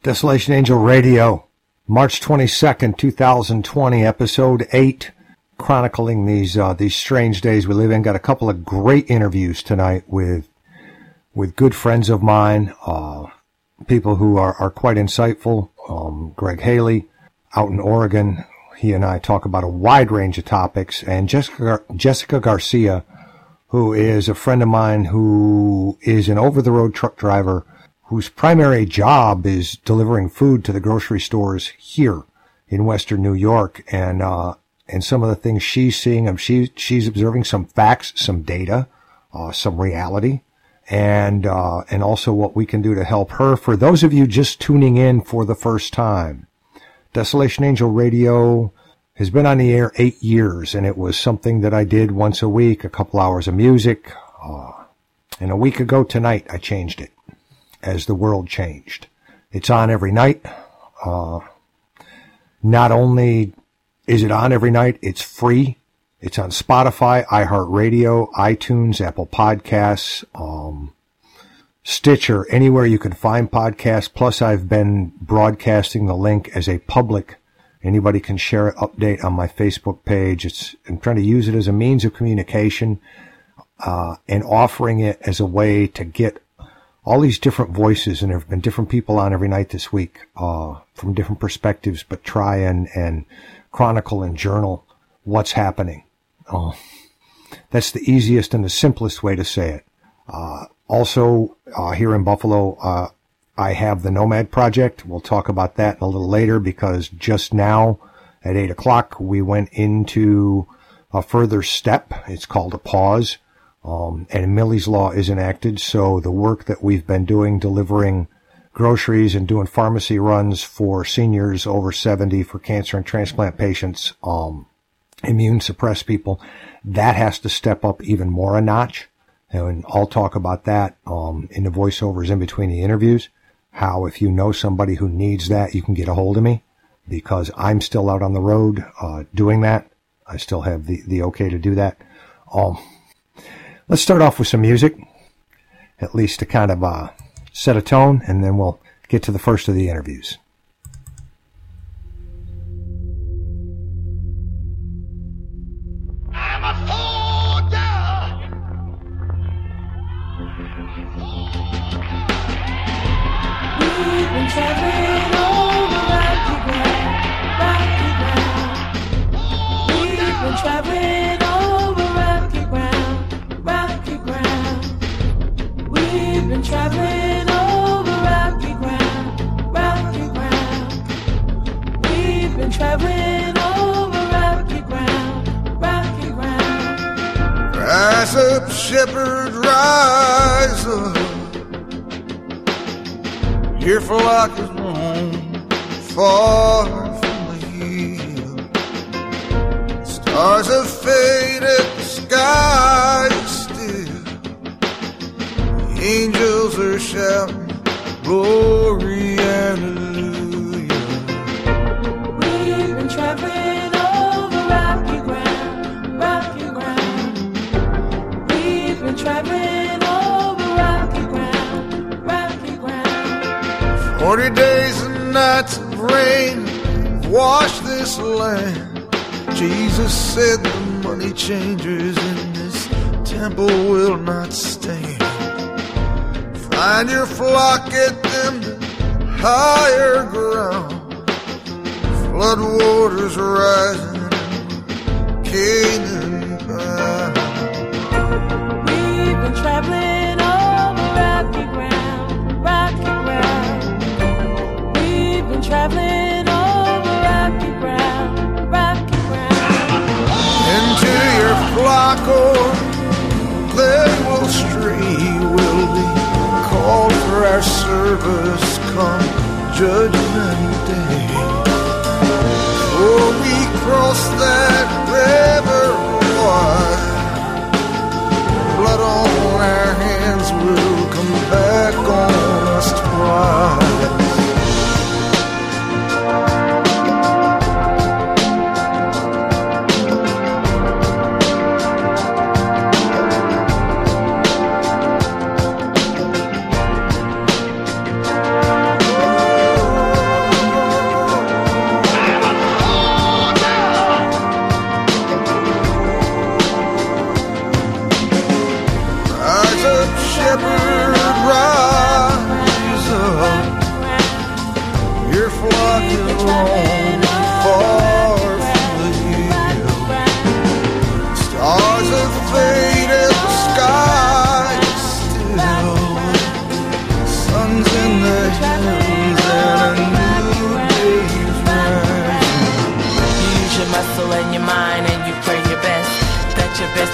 Desolation Angel Radio, March 22nd, 2020, episode 8, chronicling these strange days we live in. Got a couple of great interviews tonight with good friends of mine, people who are quite insightful. Greg Haley out in Oregon, he and I talk about a wide range of topics, and Jessica Garcia, who is a friend of mine who is an over-the-road truck driver whose primary job is delivering food to the grocery stores here in Western New York. And some of the things she's seeing, she's observing some facts, some data, some reality, and also what we can do to help her. For those of you just tuning in for the first time, Desolation Angel Radio has been on the air 8 years, and it was something that I did once a week, a couple hours of music. And a week ago tonight, I changed it as the world changed. It's on every night. Not only is it on every night, it's free. It's on Spotify, iHeartRadio, iTunes, Apple Podcasts, Stitcher, anywhere you can find podcasts. Plus, I've been broadcasting the link as a public. Anybody can share an update on my Facebook page. I'm trying to use it as a means of communication, and offering it as a way to get all these different voices, and there have been different people on every night this week, from different perspectives, but try and chronicle and journal what's happening. That's the easiest and the simplest way to say it. Also, here in Buffalo, I have the Nomad Project. We'll talk about that a little later, because just now at 8 o'clock, we went into a further step. It's called a pause. And Millie's Law is enacted, so the work that we've been doing, delivering groceries and doing pharmacy runs for seniors over 70, for cancer and transplant patients, immune suppressed people, that has to step up even more a notch. And I'll talk about that in the voiceovers in between the interviews, how if you know somebody who needs that, you can get a hold of me, because I'm still out on the road doing that. I still have the okay to do that. Let's start off with some music, at least to kind of set a tone, and then we'll get to the first of the interviews. I'm a soldier. We've been traveling over rocky ground. We've been traveling over rocky ground. We've been traveling over rocky ground. We've been traveling over rocky ground. Rise up, shepherd, rise up. Your flock is roam far from the hill. Stars have faded, the sky is still. Angels are shouting, glory, hallelujah. We've been traveling over rocky ground. We've been traveling over rocky ground. 40 days and nights of rain wash this land. Jesus said the money changers in this temple will not stand. Find your flock, get them to higher ground. Flood waters rising, Canaan bound. We've been traveling over rocky ground. We've been traveling over rocky ground. Into your flock, or they will stray, will be called for our service come Judgment Day. Oh, we cross that river wide, blood on our hands will come back on us twice.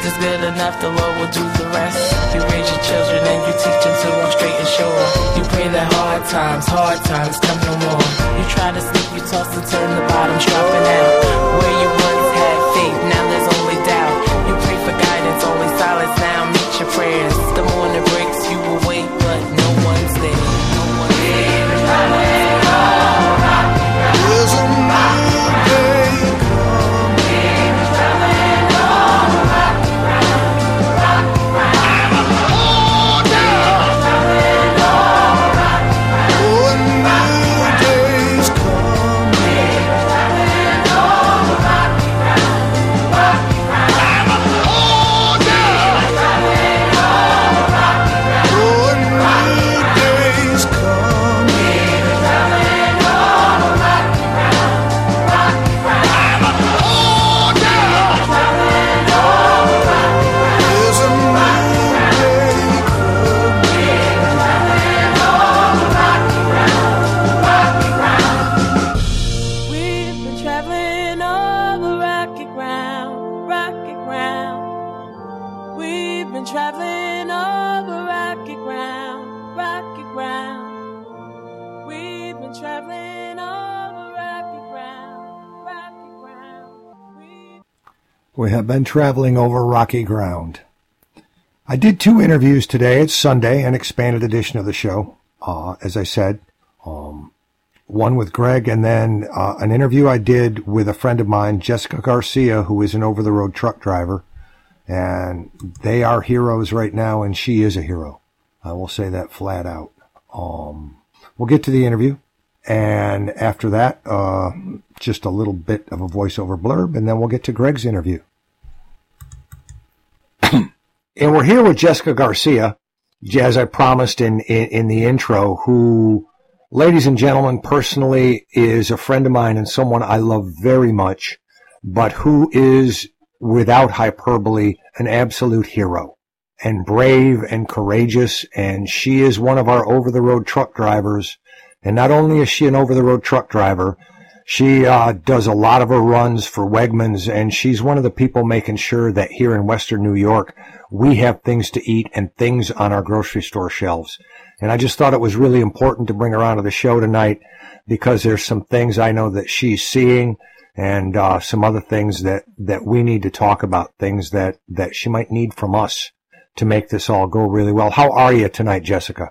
is good enough, the Lord will do the rest. You raise your children and you teach them to walk straight and sure. You pray that hard times come no more. You try to sleep, you toss and turn, the bottom's dropping out. Where you once had faith, now there's only doubt. You pray for guidance, only silence now meet your prayers. The morning breaks, you will wait, but no one's there. No one's there. There's a new day coming. We have been traveling over rocky ground. I did 2 interviews today. It's Sunday, an expanded edition of the show, as I said. One with Greg, and then an interview I did with a friend of mine, Jessica Garcia, who is an over-the-road truck driver. And they are heroes right now, and she is a hero. I will say that flat out. We'll get to the interview. And after that, just a little bit of a voiceover blurb, and then we'll get to Greg's interview. And we're here with Jessica Garcia, as I promised in the intro, who, ladies and gentlemen, personally is a friend of mine and someone I love very much, but who is, without hyperbole, an absolute hero, and brave and courageous, and she is one of our over-the-road truck drivers. And not only is she an over-the-road truck driver, she does a lot of her runs for Wegmans, and she's one of the people making sure that here in Western New York, we have things to eat and things on our grocery store shelves. And I just thought it was really important to bring her onto the show tonight because there's some things I know that she's seeing and some other things that we need to talk about, things that she might need from us to make this all go really well. How are you tonight, Jessica?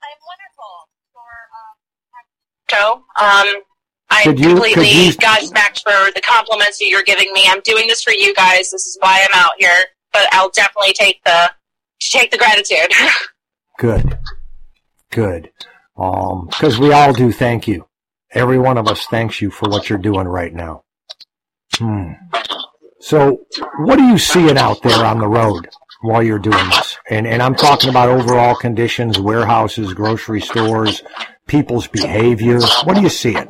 Show. I completely got back for the compliments that you're giving me. I'm doing this for you guys. This is why I'm out here. But I'll definitely take the gratitude. Good. Because we all do thank you. Every one of us thanks you for what you're doing right now. So, what are you seeing out there on the road while you're doing this? And I'm talking about overall conditions, warehouses, grocery stores, people's behavior. What are you seeing?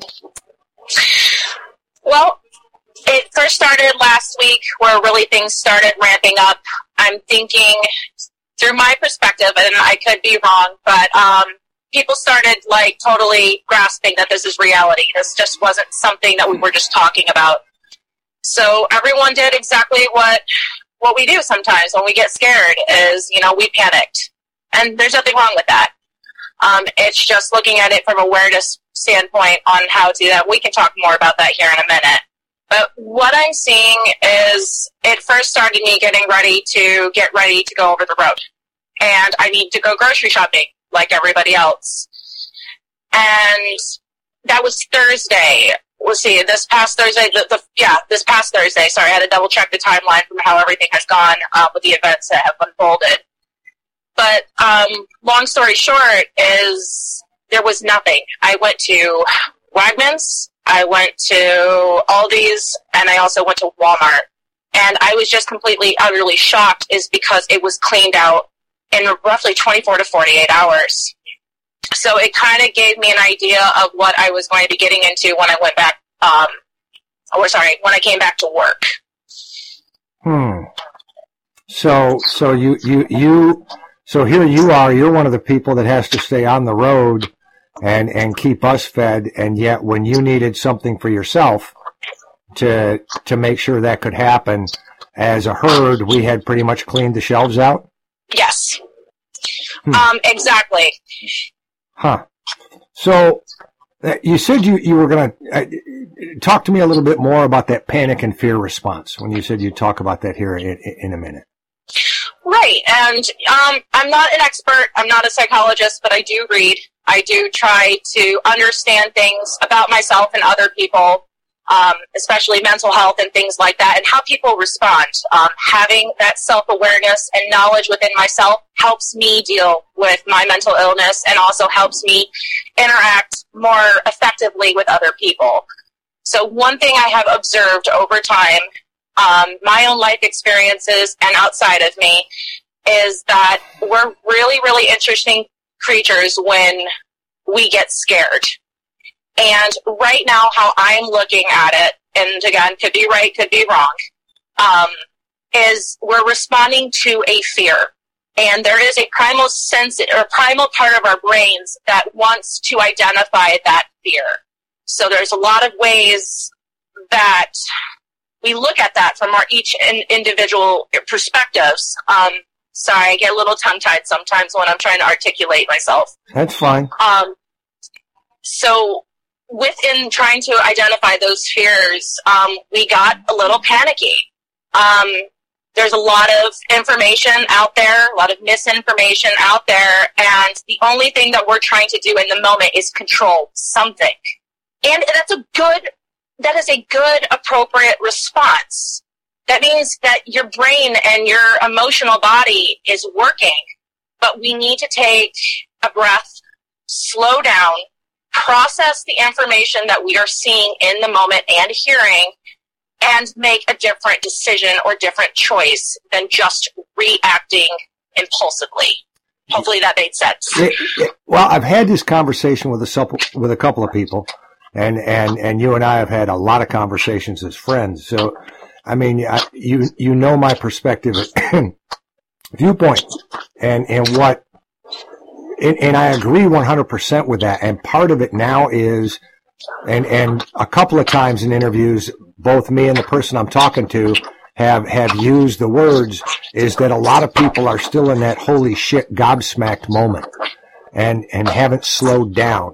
Well, it first started last week where really things started ramping up. I'm thinking, through my perspective, and I could be wrong, but people started like totally grasping that this is reality. This just wasn't something that we were just talking about. So everyone did exactly what we do sometimes when we get scared is, we panicked. And there's nothing wrong with that. It's just looking at it from awareness standpoint on how to do that. We can talk more about that here in a minute. But what I'm seeing is it first started me getting ready to go over the road. And I need to go grocery shopping like everybody else. And that was Thursday. We'll see, this past Thursday, this past Thursday, sorry, I had to double check the timeline from how everything has gone with the events that have unfolded. But long story short is there was nothing. I went to Wegmans, I went to Aldi's, and I also went to Walmart. And I was just completely, utterly shocked is because it was cleaned out in roughly 24 to 48 hours. So it kind of gave me an idea of what I was going to be getting into when I went back, when I came back to work. So here you are, you're one of the people that has to stay on the road and keep us fed, and yet when you needed something for yourself to make sure that could happen, as a herd, we had pretty much cleaned the shelves out? Yes. Exactly. Huh. So you said you were going to talk to me a little bit more about that panic and fear response when you said you'd talk about that here in a minute. Right. And I'm not an expert. I'm not a psychologist, but I do read. I do try to understand things about myself and other people, especially mental health and things like that, and how people respond. Having that self-awareness and knowledge within myself helps me deal with my mental illness and also helps me interact more effectively with other people. So one thing I have observed over time, my own life experiences and outside of me, is that we're really, really interesting creatures when we get scared. And right now, how I'm looking at it, and again, could be right, could be wrong, is we're responding to a fear. And there is a primal sense or primal part of our brains that wants to identify that fear. So there's a lot of ways that we look at that from our each individual perspectives. Sorry, I get a little tongue-tied sometimes when I'm trying to articulate myself. That's fine. So within trying to identify those fears, we got a little panicky. There's a lot of information out there, a lot of misinformation out there, and the only thing that we're trying to do in the moment is control something. And that is a good, appropriate response. That means that your brain and your emotional body is working, but we need to take a breath, slow down, process the information that we are seeing in the moment and hearing, and make a different decision or different choice than just reacting impulsively. Hopefully that made sense. Well, I've had this conversation with a couple of people, and you and I have had a lot of conversations as friends. So, I mean, you know my perspective, viewpoint, and what, and I agree 100% with that. And part of it now is, and a couple of times in interviews, both me and the person I'm talking to have used the words, is that a lot of people are still in that holy shit gobsmacked moment and haven't slowed down.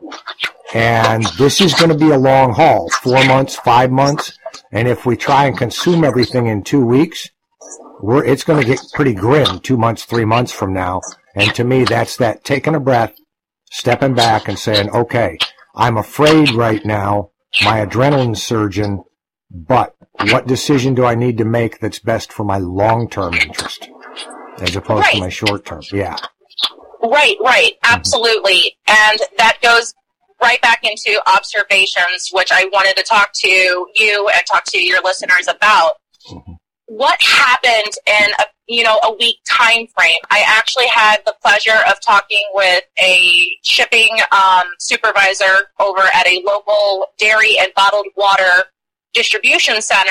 And this is going to be a long haul, 4 months, 5 months. And if we try and consume everything in 2 weeks, it's going to get pretty grim 2 months, 3 months from now. And to me, that's that taking a breath, stepping back and saying, okay, I'm afraid right now, my adrenaline's surging, but what decision do I need to make that's best for my long-term interest as opposed to my short-term? Yeah. Right. Absolutely. And that goes right back into observations, which I wanted to talk to you and talk to your listeners about. Mm-hmm. What happened in a week time frame? I actually had the pleasure of talking with a shipping supervisor over at a local dairy and bottled water distribution center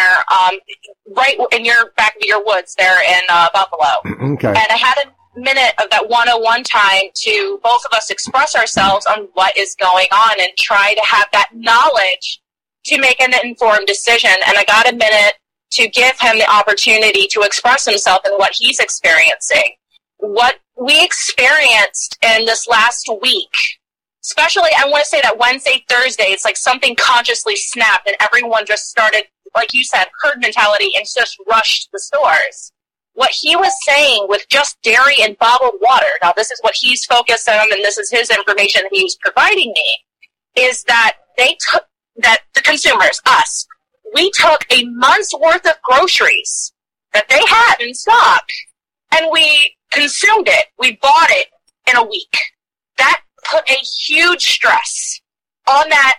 right in your back of your woods there in Buffalo. Okay. And I had a minute of that 101 time to both of us express ourselves on what is going on and try to have that knowledge to make an informed decision. And I got a minute to give him the opportunity to express himself and what he's experiencing. What we experienced in this last week, especially, I want to say that Wednesday, Thursday, it's like something consciously snapped and everyone just started, like you said, herd mentality and just rushed the stores. What he was saying with just dairy and bottled water, now this is what he's focused on and this is his information that he was providing me, is that that the consumers, us, we took a month's worth of groceries that they had in stock and we consumed it. We bought it in a week. That put a huge stress on that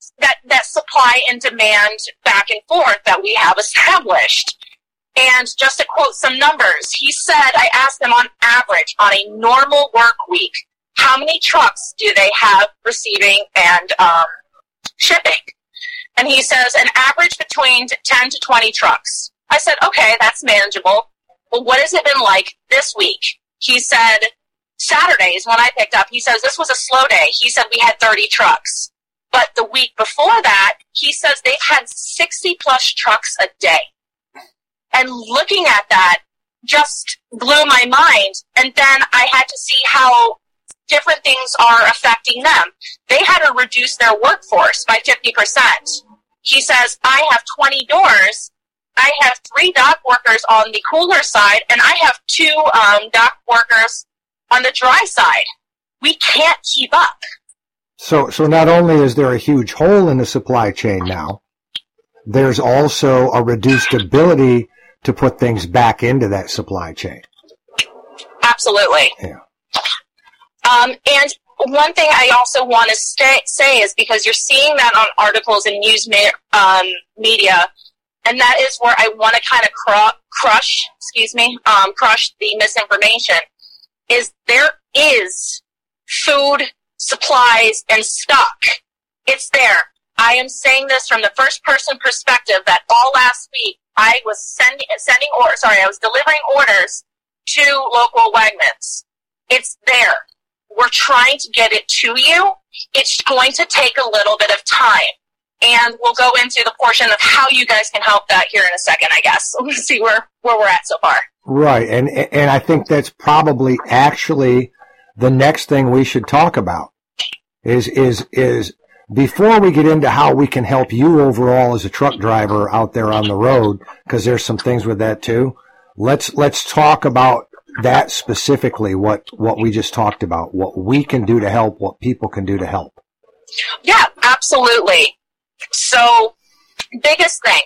supply and demand back and forth that we have established. And just to quote some numbers, he said, I asked them on average, on a normal work week, how many trucks do they have receiving and shipping? And he says an average between 10 to 20 trucks. I said, okay, that's manageable. Well, what has it been like this week? He said, Saturdays when I picked up, he says this was a slow day. He said we had 30 trucks. But the week before that, he says they've had 60 plus trucks a day. And looking at that just blew my mind. And then I had to see how different things are affecting them. They had to reduce their workforce by 50%. He says, I have 20 doors. I have 3 dock workers on the cooler side, and I have 2 dock workers on the dry side. We can't keep up. So not only is there a huge hole in the supply chain now, there's also a reduced ability to put things back into that supply chain. Absolutely. Yeah. And one thing I also want to say is, because you're seeing that on articles and news media, and that is where I want to kind of crush the misinformation, is there is food, supplies, and stock. It's there. I am saying this from the first person perspective that all last week I was I was delivering orders to local Wegmans. It's there. We're trying to get it to you. It's going to take a little bit of time. And we'll go into the portion of how you guys can help that here in a second, I guess. We'll see where we're at so far. Right. And I think that's probably actually the next thing we should talk about is before we get into how we can help you overall as a truck driver out there on the road, because there's some things with that too. Let's talk about that specifically, what we just talked about, what we can do to help, what people can do to help. Yeah, absolutely. So, biggest thing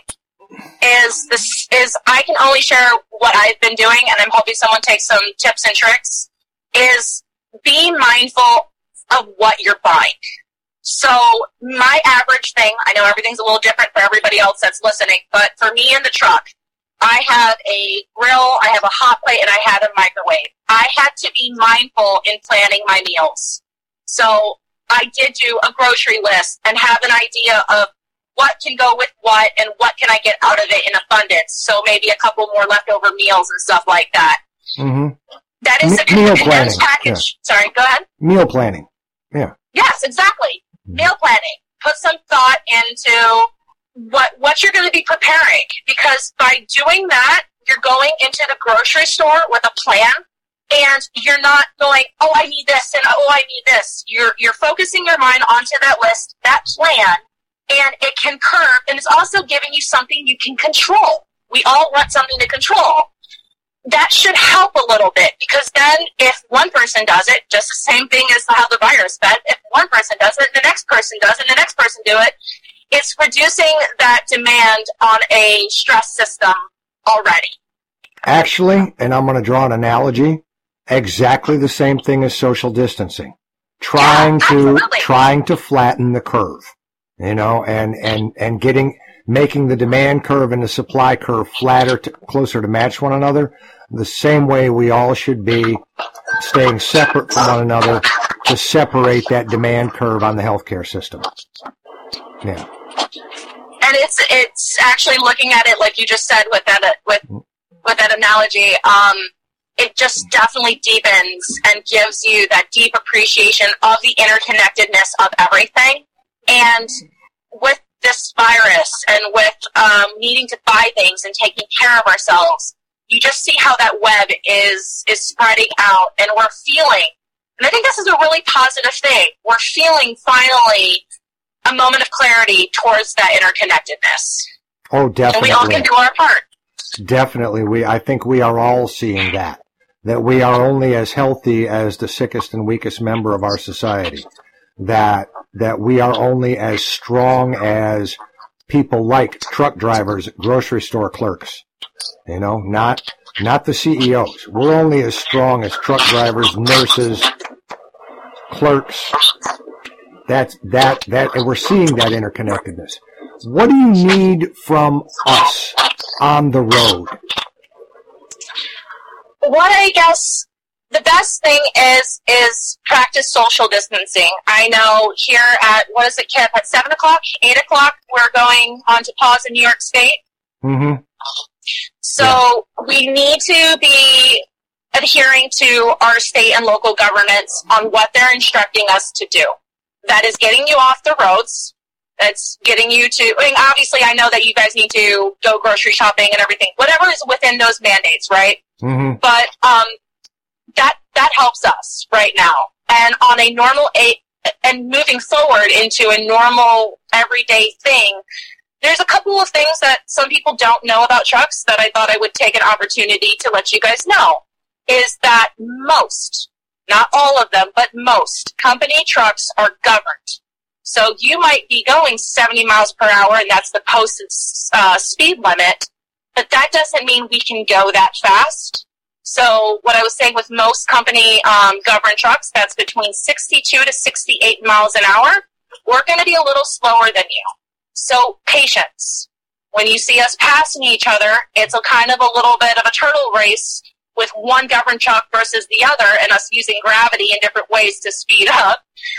is I can only share what I've been doing, and I'm hoping someone takes some tips and tricks, is be mindful of what you're buying. So, my average thing, I know everything's a little different for everybody else that's listening, but for me in the truck, I have a grill, I have a hot plate, and I have a microwave. I had to be mindful in planning my meals. So, I did do a grocery list and have an idea of what can go with what and what can I get out of it in abundance. So maybe a couple more leftover meals and stuff like that. Mm-hmm. That is a meal planning package. Yeah. Sorry, go ahead. Meal planning. Yeah. Yes, exactly. Mm-hmm. Meal planning. Put some thought into what you're going to be preparing, because by doing that, you're going into the grocery store with a plan. And you're not going, oh, I need this, and oh, I need this. You're focusing your mind onto that list, that plan, and it can curve, and it's also giving you something you can control. We all want something to control. That should help a little bit, because then if one person does it, just the same thing as how the virus spread, if one person does it, the next person does it, and the next person do it, it's reducing that demand on a stress system already. Actually, and I'm going to draw an analogy, exactly the same thing as social distancing. Trying to flatten the curve, you know, and making the demand curve and the supply curve closer to match one another. The same way we all should be staying separate from one another to separate that demand curve on the healthcare system. Yeah. And it's actually looking at it like you just said with that analogy. It just definitely deepens and gives you that deep appreciation of the interconnectedness of everything. And with this virus and with needing to buy things and taking care of ourselves, you just see how that web is spreading out. And we're feeling, and I think this is a really positive thing, we're feeling finally a moment of clarity towards that interconnectedness. Oh, definitely. And we all can do our part. Definitely. I think we are all seeing that we are only as healthy as the sickest and weakest member of our society, that we are only as strong as people like truck drivers, grocery store clerks, you know, not the CEOs. We're only as strong as truck drivers, nurses, clerks. And we're seeing that interconnectedness. What do you need from us on the road? What I guess the best thing is practice social distancing. I know here at, what is it, Kip, at 7 o'clock, 8 o'clock, we're going on to pause in New York State. Mm-hmm. So we need to be adhering to our state and local governments on what they're instructing us to do. That is getting you off the roads. That's getting you to, I mean, obviously I know that you guys need to go grocery shopping and everything, whatever is within those mandates, right? Mm-hmm. But that helps us right now. And on a normal, and moving forward into a normal everyday thing, there's a couple of things that some people don't know about trucks that I thought I would take an opportunity to let you guys know. Is that most, not all of them, but most company trucks are governed. So you might be going 70 miles per hour, and that's the posted speed limit, but that doesn't mean we can go that fast. So what I was saying with most company governed trucks, that's between 62 to 68 miles an hour. We're going to be a little slower than you. So patience. When you see us passing each other, it's a kind of a little bit of a turtle race with one governed truck versus the other, and us using gravity in different ways to speed up.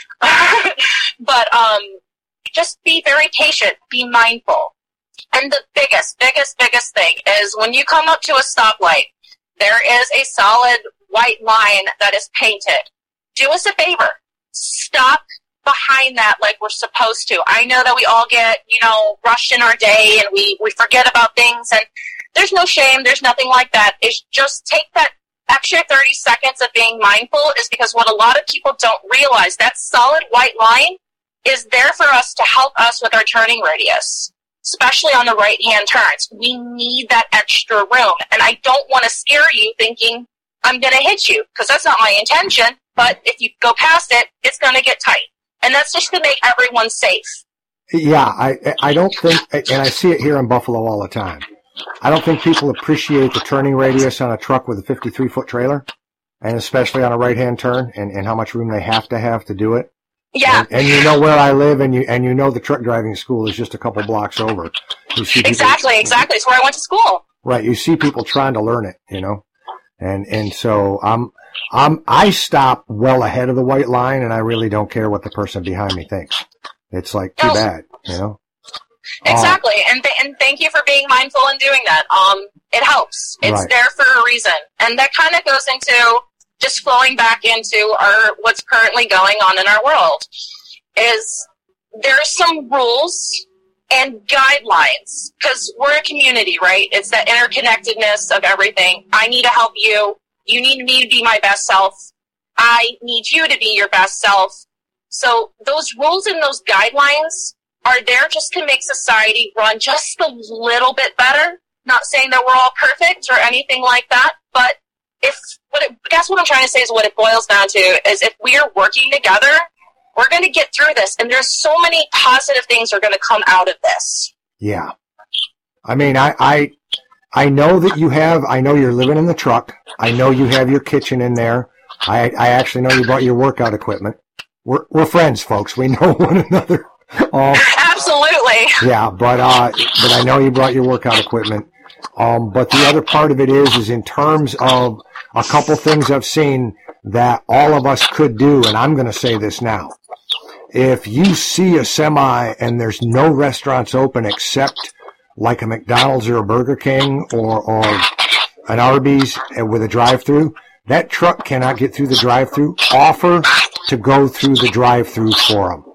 But just be very patient. Be mindful. And the biggest thing is when you come up to a stoplight, there is a solid white line that is painted. Do us a favor. Stop behind that like we're supposed to. I know that we all get, rushed in our day and we forget about things, and there's no shame. There's nothing like that. It's just take that extra 30 seconds of being mindful is because what a lot of people don't realize, that solid white line is there for us to help us with our turning radius, especially on the right-hand turns. We need that extra room. And I don't want to scare you thinking I'm going to hit you, because that's not my intention. But if you go past it, it's going to get tight. And that's just to make everyone safe. Yeah, I don't think, and I see it here in Buffalo all the time, I don't think people appreciate the turning radius on a truck with a 53-foot trailer, and especially on a right-hand turn, and how much room they have to do it. Yeah. And you know where I live, and you know the truck driving school is just a couple blocks over. You see exactly. It's where I went to school. Right. You see people trying to learn it, and so I stop well ahead of the white line, and I really don't care what the person behind me thinks. It's like too bad, Exactly. And thank you for being mindful and doing that. It helps. It's right. there for a reason. And that kind of goes into just flowing back into what's currently going on in our world. Is there's some rules and guidelines, because we're a community, right? It's that interconnectedness of everything. I need to help you. You need me to be my best self. I need you to be your best self. So those rules and those guidelines are there just to make society run just a little bit better. Not saying that we're all perfect or anything like that, but guess what I'm trying to say is what it boils down to is if we are working together, we're going to get through this. And there's so many positive things are going to come out of this. Yeah. I mean, I know that I know you're living in the truck. I know you have your kitchen in there. I actually know you brought your workout equipment. We're friends, folks. We know one another. Absolutely. Yeah, but I know you brought your workout equipment. But the other part of it is in terms of a couple things I've seen that all of us could do, and I'm going to say this now. If you see a semi and there's no restaurants open except like a McDonald's or a Burger King or an Arby's with a drive-through, that truck cannot get through the drive-through. Offer to go through the drive-through for them.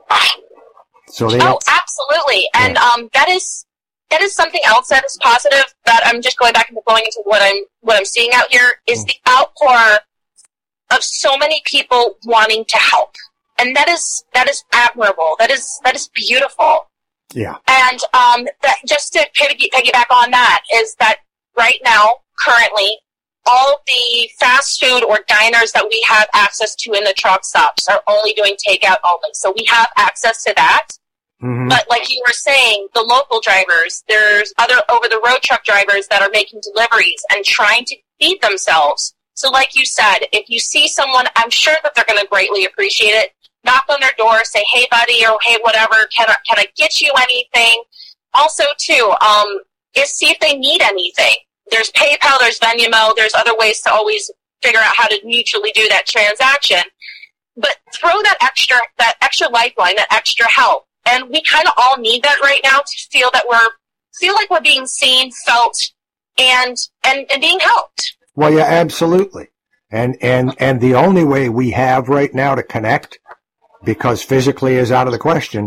So they don't. Absolutely. And that is something else that is positive that I'm just going back and going into what I'm seeing out here is the outpour of so many people wanting to help. And that is admirable. That is beautiful. Yeah. And that just to piggyback on that is that right now, currently, all the fast food or diners that we have access to in the truck stops are only doing takeout only. So we have access to that. Mm-hmm. But like you were saying, the local drivers, there's other over-the-road truck drivers that are making deliveries and trying to feed themselves. So like you said, if you see someone, I'm sure that they're going to greatly appreciate it. Knock on their door, say, hey, buddy, or hey, whatever, can I get you anything? Also, too, is see if they need anything. There's PayPal, there's Venmo, there's other ways to always figure out how to mutually do that transaction. But throw that extra lifeline, that extra help. And we kind of all need that right now to feel like we're being seen, felt, and being helped. Well, yeah, absolutely. And the only way we have right now to connect, because physically is out of the question,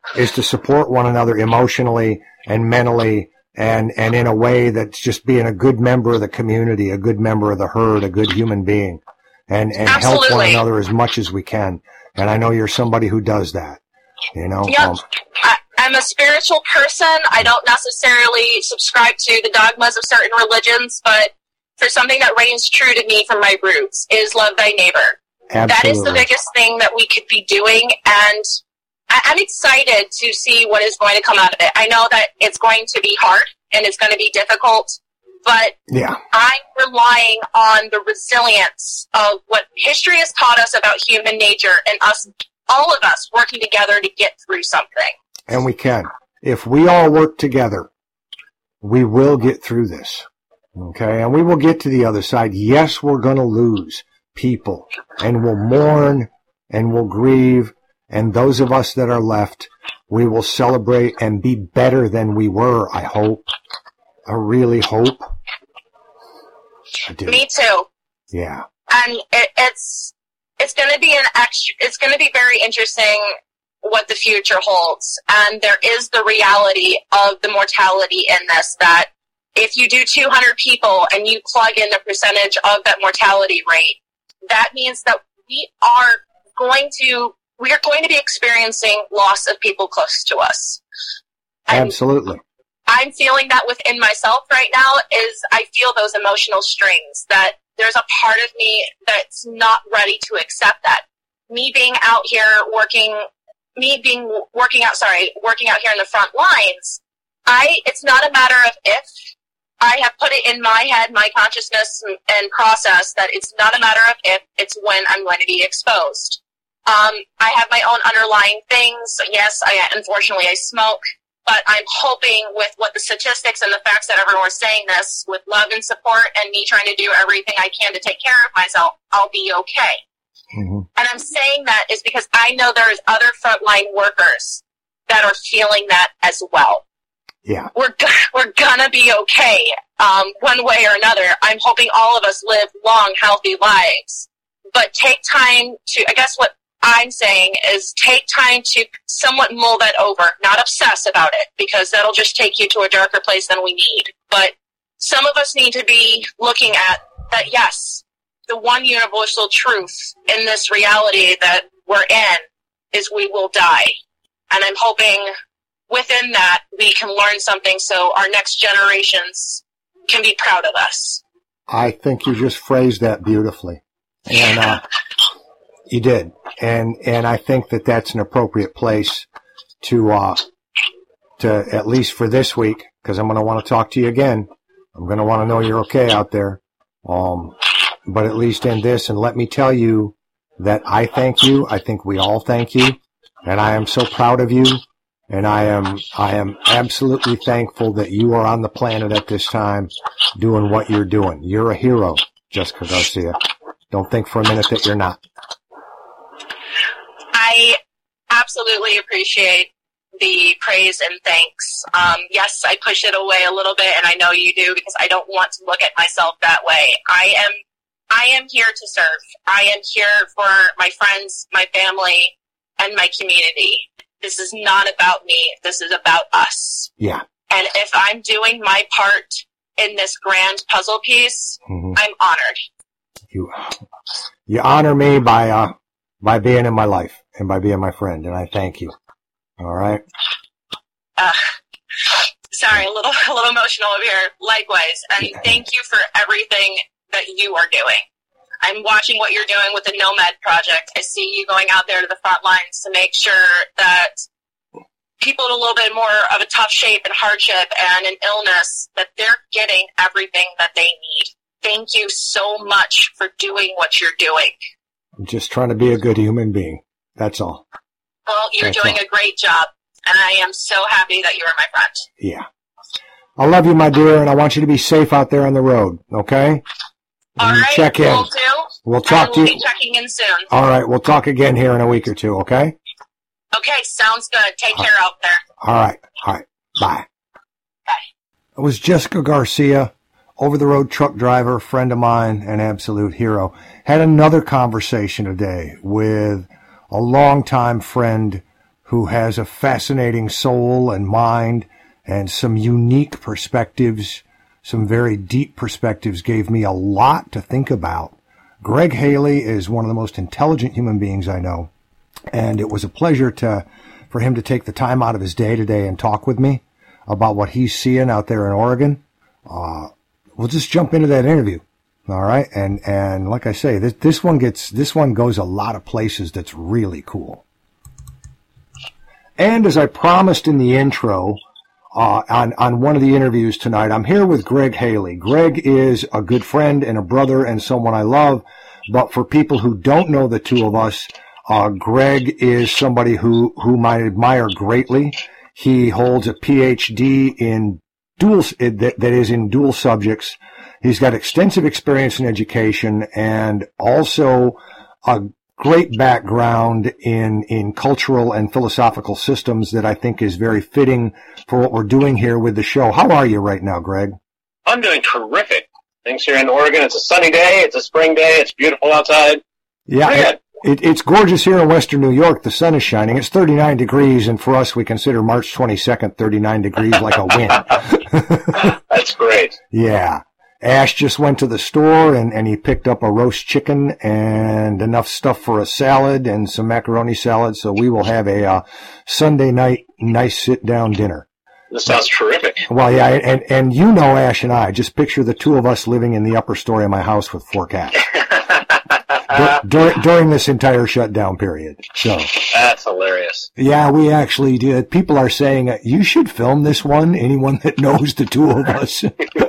is to support one another emotionally and mentally and in a way that's just being a good member of the community, a good member of the herd, a good human being, and help one another as much as we can. And I know you're somebody who does that, you know? Yep. I'm a spiritual person. I don't necessarily subscribe to the dogmas of certain religions, but for something that reigns true to me from my roots is love thy neighbor. Absolutely. That is the biggest thing that we could be doing, and I'm excited to see what is going to come out of it. I know that it's going to be hard and it's going to be difficult, but I'm relying on the resilience of what history has taught us about human nature and us, all of us, working together to get through something. And we can. If we all work together, we will get through this. Okay? And we will get to the other side. Yes, we're going to lose people, and we'll mourn, and we'll grieve, and those of us that are left, we will celebrate and be better than we were, I hope. I really hope. I do. Me too. Yeah. And it's going to be it's going to be very interesting what the future holds. And there is the reality of the mortality in this, that if you do 200 people and you plug in the percentage of that mortality rate, that means that we are going to be experiencing loss of people close to us. And absolutely. I'm feeling that within myself right now. Is I feel those emotional strings, that there's a part of me that's not ready to accept that. Me being out here working out here in the front lines, it's not a matter of if. I have put it in my head, my consciousness and process, that it's not a matter of if, it's when I'm going to be exposed. I have my own underlying things. Yes, unfortunately I smoke, but I'm hoping with what the statistics and the facts that everyone is saying this, with love and support and me trying to do everything I can to take care of myself, I'll be okay. Mm-hmm. And I'm saying that is because I know there's other frontline workers that are feeling that as well. Yeah. We're gonna be okay, one way or another. I'm hoping all of us live long, healthy lives. But take time to, I guess what I'm saying is take time to somewhat mull that over, not obsess about it, because that'll just take you to a darker place than we need. But some of us need to be looking at that, yes, the one universal truth in this reality that we're in is we will die. And I'm hoping within that we can learn something so our next generations can be proud of us. I think you just phrased that beautifully. And you did. And I think that that's an appropriate place to at least for this week, because I'm going to want to talk to you again. I'm going to want to know you're okay out there. But at least in this, and let me tell you that I thank you. I think we all thank you. And I am so proud of you. And I am absolutely thankful that you are on the planet at this time doing what you're doing. You're a hero, Jessica Garcia. Don't think for a minute that you're not. I absolutely appreciate the praise and thanks. Yes, I push it away a little bit, and I know you do, because I don't want to look at myself that way. I am here to serve. I am here for my friends, my family, and my community. This is not about me. This is about us. Yeah. And if I'm doing my part in this grand puzzle piece, mm-hmm. I'm honored. You honor me by being in my life and by being my friend, and I thank you. All right. Sorry, a little emotional over here. Likewise, and thank you for everything that you are doing. I'm watching what you're doing with the Nomad Project. I see you going out there to the front lines to make sure that people in a little bit more of a tough shape and hardship and an illness, that they're getting everything that they need. Thank you so much for doing what you're doing. I'm just trying to be a good human being. That's all. Well, you're doing a great job, and I am so happy that you are my friend. Yeah. I love you, my dear, and I want you to be safe out there on the road, okay? All right, check in. Will do. We'll talk to you. We'll be checking in soon. All right, we'll talk again here in a week or two, okay? Okay, sounds good. Take care out there. All right. Bye. Bye. It was Jessica Garcia, over-the-road truck driver, friend of mine, an absolute hero. Had another conversation today with a longtime friend who has a fascinating soul and mind and some unique perspectives, some very deep perspectives, gave me a lot to think about. Greg Haley is one of the most intelligent human beings I know, and it was a pleasure for him to take the time out of his day today and talk with me about what he's seeing out there in Oregon. We'll just jump into that interview. All right. And like I say, this one goes a lot of places that's really cool. And as I promised in the intro, on one of the interviews tonight, I'm here with Greg Haley. Greg is a good friend and a brother and someone I love. But for people who don't know the two of us, Greg is somebody whom I admire greatly. He holds a PhD in dual subjects. He's got extensive experience in education and also a great background in cultural and philosophical systems that I think is very fitting for what we're doing here with the show. How are you right now, Greg? I'm doing terrific. Things here in Oregon. It's a sunny day. It's a spring day. It's beautiful outside. Yeah. It's gorgeous here in Western New York. The sun is shining. It's 39 degrees, and for us, we consider March 22nd, 39 degrees like a win. That's great. Yeah. Ash just went to the store, and he picked up a roast chicken and enough stuff for a salad and some macaroni salad, so we will have a Sunday night nice sit-down dinner. This sounds terrific. Well, yeah, and you know Ash and I. Just picture the two of us living in the upper story of my house with 4 cats. During this entire shutdown period. So that's hilarious. Yeah, we actually did. People are saying, you should film this one, anyone that knows the two of us.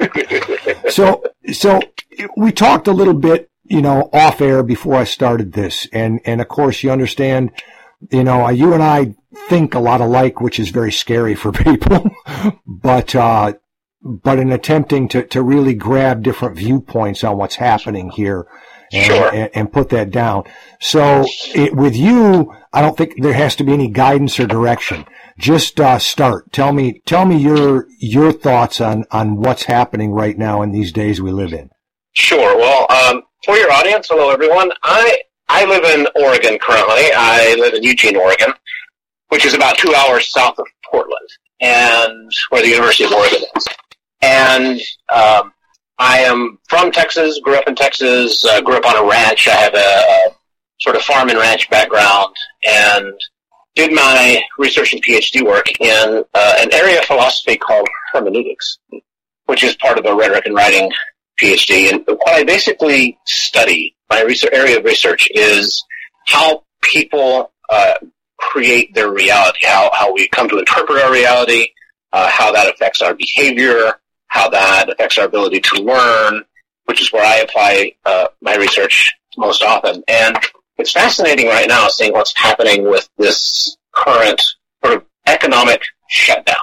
So we talked a little bit, off air before I started this. And of course, you understand, you and I think a lot alike, which is very scary for people. But in attempting to really grab different viewpoints on what's happening here, and put that down. So with you, I don't think there has to be any guidance or direction. Just start. Tell me your thoughts on what's happening right now in these days we live in. Sure. Well, for your audience, hello everyone. I live in Oregon currently. I live in Eugene, Oregon, which is about 2 hours south of Portland, and where the University of Oregon is. And I am from Texas, grew up in Texas, grew up on a ranch. I have a sort of farm and ranch background, and did my research and PhD work in an area of philosophy called hermeneutics, which is part of a rhetoric and writing PhD. And what I basically study, my area of research, is how people create their reality, how we come to interpret our reality, how that affects our behavior, how that affects our ability to learn, which is where I apply my research most often. And it's fascinating right now seeing what's happening with this current sort of economic shutdown.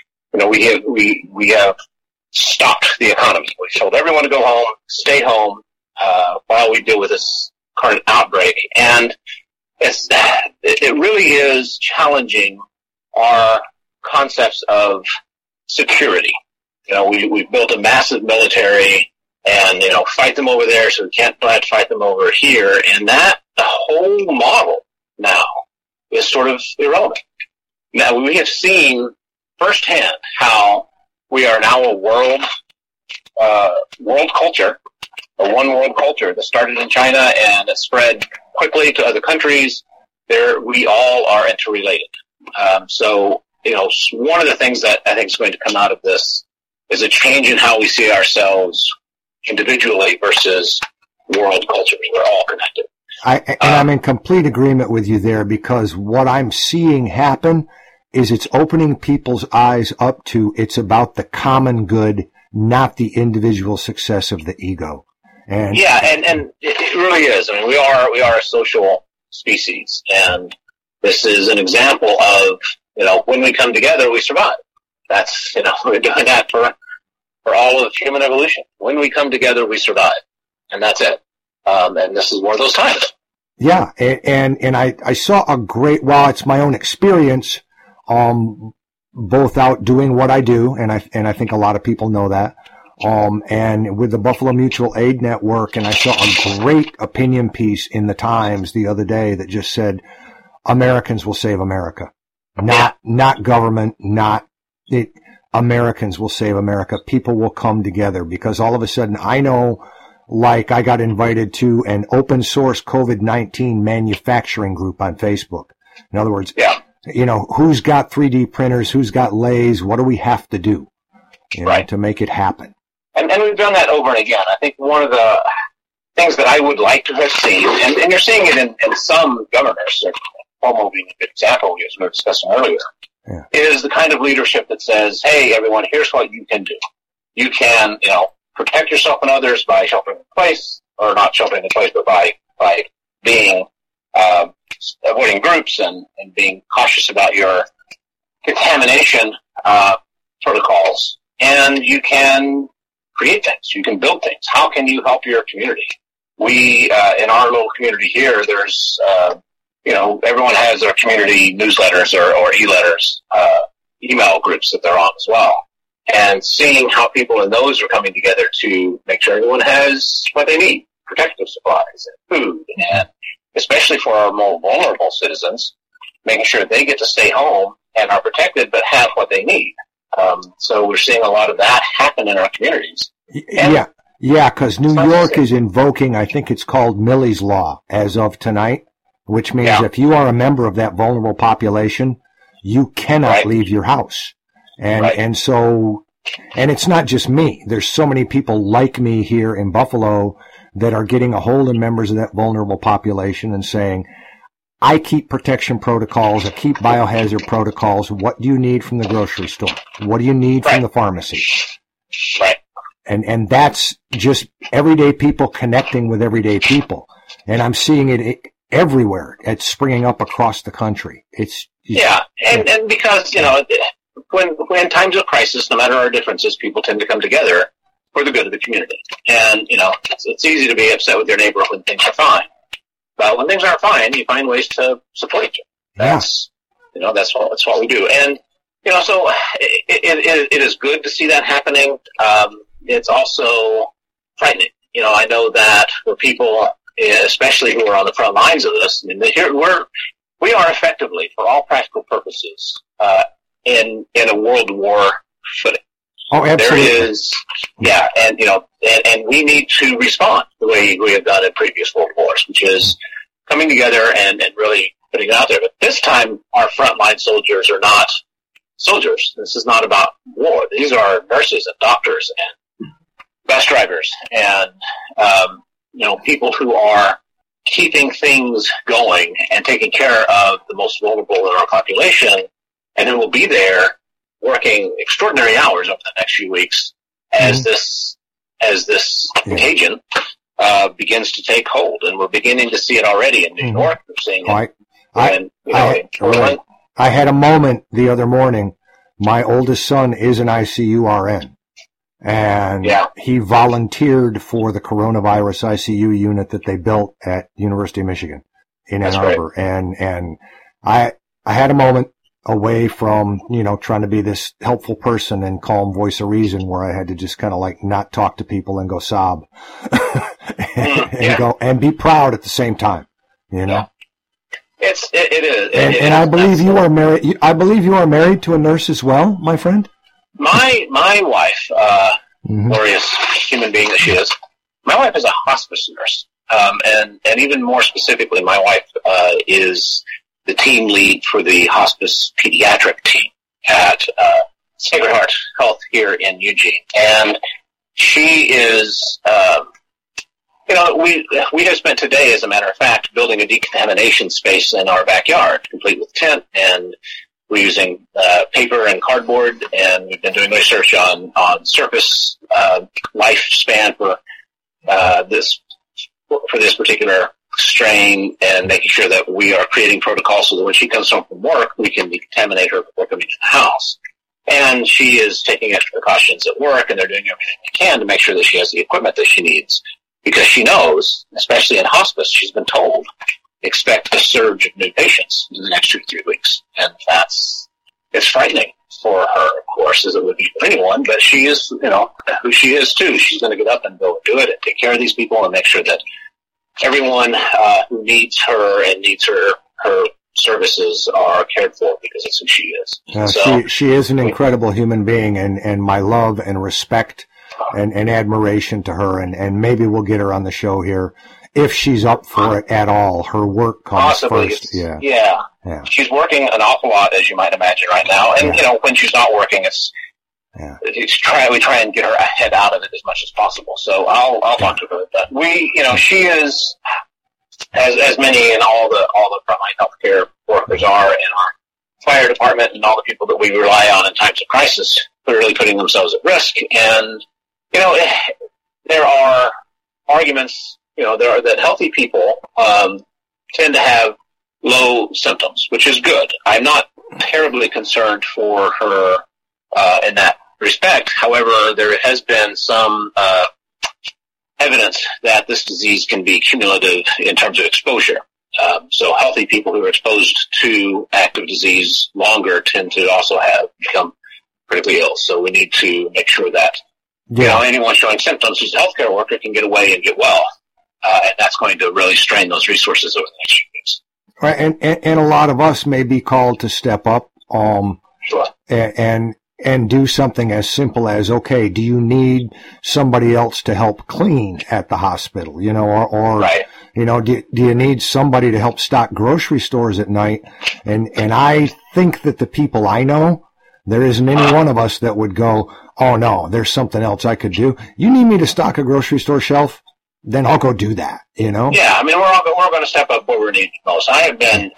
We have stopped the economy. We've told everyone to go home, stay home, while we deal with this current outbreak. And it really is challenging our concepts of security. We've built a massive military and, fight them over there so we can't fight them over here. And the whole model now is sort of irrelevant. Now, we have seen firsthand how we are now a world culture, a one world culture that started in China and it spread quickly to other countries. We all are interrelated. So, one of the things that I think is going to come out of this is a change in how we see ourselves individually versus world cultures. We're all connected. I'm in complete agreement with you there, because what I'm seeing happen is it's opening people's eyes up to it's about the common good, not the individual success of the ego. And it really is. I mean, we are a social species, and this is an example of, when we come together, we survive. That's, we're doing that for all of human evolution. When we come together, we survive. And that's it. And this is one of those times. Yeah. And I saw while it's my own experience, both out doing what I do, and I think a lot of people know that, and with the Buffalo Mutual Aid Network, and I saw a great opinion piece in the Times the other day that just said, Americans will save America. not government, not it. Americans will save America. People will come together because all of a sudden I know, like I got invited to an open source COVID-19 manufacturing group on Facebook. In other words, who's got 3D printers, who's got lathes, what do we have to do to make it happen? And we've done that over and again. I think one of the things that I would like to have seen, and you're seeing it in some governors, Cuomo being a good example, as we were discussing earlier, is the kind of leadership that says, hey, everyone, here's what you can do. You can, protect yourself and others by sheltering in place, or not sheltering in place, but by being, avoiding groups and being cautious about your contamination protocols. And you can create things. You can build things. How can you help your community? We, in our little community here, there's, everyone has their community newsletters or e-letters, email groups that they're on as well. And seeing how people in those are coming together to make sure everyone has what they need, protective supplies and food, and especially for our more vulnerable citizens, making sure they get to stay home and are protected but have what they need. So we're seeing a lot of that happen in our communities. Because New York is invoking, I think it's called Milley's Law as of tonight, which means if you are a member of that vulnerable population, you cannot leave your house. And so it's not just me. There's so many people like me here in Buffalo that are getting a hold of members of that vulnerable population and saying, I keep protection protocols, I keep biohazard protocols. What do you need from the grocery store? What do you need from the pharmacy? Right. And that's just everyday people connecting with everyday people. And I'm seeing it everywhere. It's springing up across the country. And because, when times of crisis, no matter our differences, people tend to come together for the good of the community. And, it's easy to be upset with your neighbor when things are fine. But when things aren't fine, you find ways to support each other. That's what we do. And, so it is good to see that happening. It's also frightening. I know that for people, especially who are on the front lines of this, we are effectively, for all practical purposes, in a world war footing. Oh, absolutely. There is, and we need to respond the way we have done in previous world wars, which is coming together and really putting it out there. But this time, our frontline soldiers are not soldiers. This is not about war. These are nurses and doctors and bus drivers and, people who are keeping things going and taking care of the most vulnerable in our population, and who will be there working extraordinary hours over the next few weeks as this contagion begins to take hold. And we're beginning to see it already in New York. We're seeing it in Portland. I had a moment the other morning. My oldest son is an ICU RN, and he volunteered for the coronavirus ICU unit that they built at University of Michigan in Ann Arbor. And I had a moment away from, trying to be this helpful person and calm voice of reason, where I had to just kind of like not talk to people and go sob and go and be proud at the same time, It is. And I believe you are married. I believe you are married to a nurse as well, my friend. My wife, glorious human being that she is, my wife is a hospice nurse. And even more specifically, my wife is the team lead for the hospice pediatric team at Sacred Heart Health here in Eugene. And she is, we have spent today, as a matter of fact, building a decontamination space in our backyard, complete with tent, and we're using paper and cardboard, and we've been doing research on surface lifespan for this particular strain, and making sure that we are creating protocols so that when she comes home from work, we can decontaminate her before coming in the house. And she is taking extra precautions at work, and they're doing everything they can to make sure that she has the equipment that she needs. Because she knows, especially in hospice, she's been told, expect a surge of new patients in the next 2 to 3 weeks. And it's frightening for her, of course, as it would be for anyone, but she is, who she is too. She's going to get up and go do it and take care of these people and make sure that everyone who needs her and needs her services are cared for because it's who she is. She is an incredible human being, and my love and respect and admiration to her, and maybe we'll get her on the show here if she's up for it at all. Her work comes Possibly. first. Yeah. She's working an awful lot, as you might imagine, right now. And, when she's not working, we try and get her head out of it as much as possible. So I'll talk to her about that. She is, as many and all the frontline healthcare workers are in our fire department and all the people that we rely on in times of crisis, clearly putting themselves at risk. And, there are arguments, that healthy people tend to have low symptoms, which is good. I'm not terribly concerned for her in that respect. However, there has been some evidence that this disease can be cumulative in terms of exposure. So healthy people who are exposed to active disease longer tend to also become critically ill. So we need to make sure that anyone showing symptoms who's a healthcare worker can get away and get well. And that's going to really strain those resources over the next few weeks. Right, and a lot of us may be called to step up, Sure. and do something as simple as, okay, do you need somebody else to help clean at the hospital, or right. Do you need somebody to help stock grocery stores at night? And I think that the people I know, there isn't any one of us that would go, oh no, there's something else I could do. You need me to stock a grocery store shelf? Then I'll go do that, Yeah, we're all going to step up where we're needed most. I have been,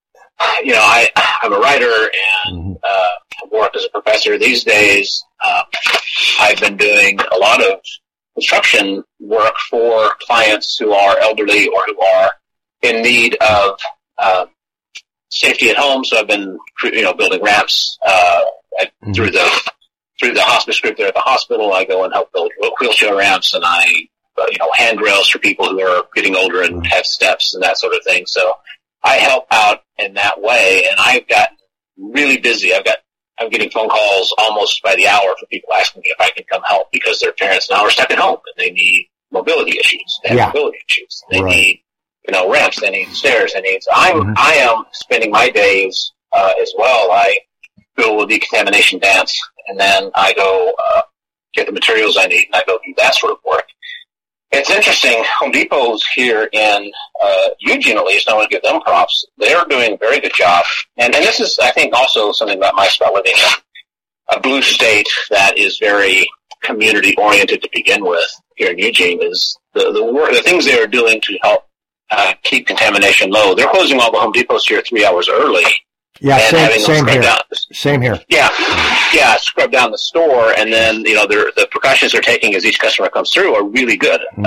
I'm a writer and work as a professor these days. I've been doing a lot of construction work for clients who are elderly or who are in need of safety at home. So I've been, building ramps through the hospice group there at the hospital. I go and help build wheelchair ramps, and I handrails for people who are getting older and have steps and that sort of thing. So I help out in that way, and I've gotten really busy. I'm getting phone calls almost by the hour from people asking me if I can come help because their parents now are stuck at home and they need mobility issues. They have mobility issues. They need, ramps. They need stairs. I am spending my days as well. I go with decontamination dance, and then I go get the materials I need, and I go do that sort of work. It's interesting. Home Depot's here in Eugene, at least. I want to give them props. They're doing a very good job. And this is, I think, also something about my spot living in a blue state that is very community-oriented to begin with here in Eugene is the things they are doing to help keep contamination low. They're closing all the Home Depots here 3 hours early. Yeah, same here. Yeah, scrub down the store, and then the precautions they're taking as each customer comes through are really good. And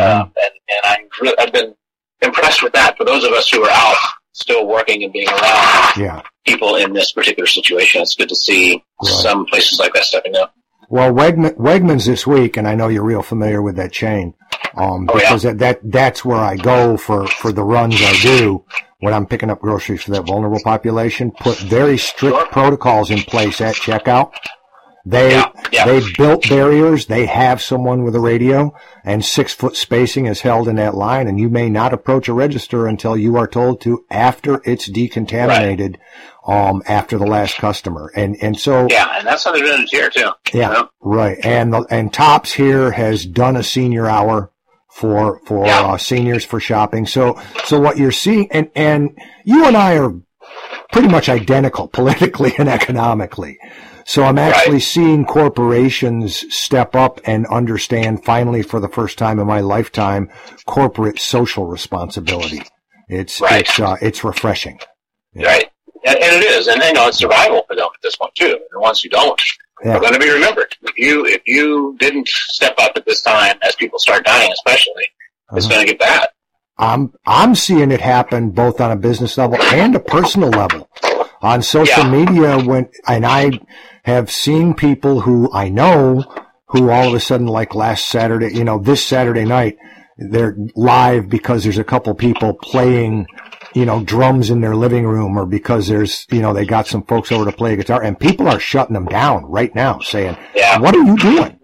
I've been impressed with that. For those of us who are out still working and being around people in this particular situation, it's good to see some places like that stepping up. Well, Wegmans this week, and I know you're real familiar with that chain, because that's where I go for the runs I do when I'm picking up groceries for that vulnerable population. Put very strict protocols in place at checkout. They built barriers. They have someone with a radio, and 6-foot spacing is held in that line, and you may not approach a register until you are told to after it's decontaminated, after the last customer. And so and that's how they're doing it here too. Right. And Tops here has done a senior hour for seniors for shopping. So what you're seeing, and you and I are pretty much identical politically and economically. So I'm actually seeing corporations step up and understand finally for the first time in my lifetime corporate social responsibility. It's refreshing. Right. And it is. And it's survival for them at this point too. And the ones who don't are going to be remembered. If you didn't step up at this time as people start dying especially, it's going to get bad. I'm seeing it happen both on a business level and a personal level. On social media, and I have seen people who I know who all of a sudden, like last Saturday, this Saturday night, they're live because there's a couple people playing, drums in their living room, or because there's, they got some folks over to play guitar, and people are shutting them down right now saying, what are you doing?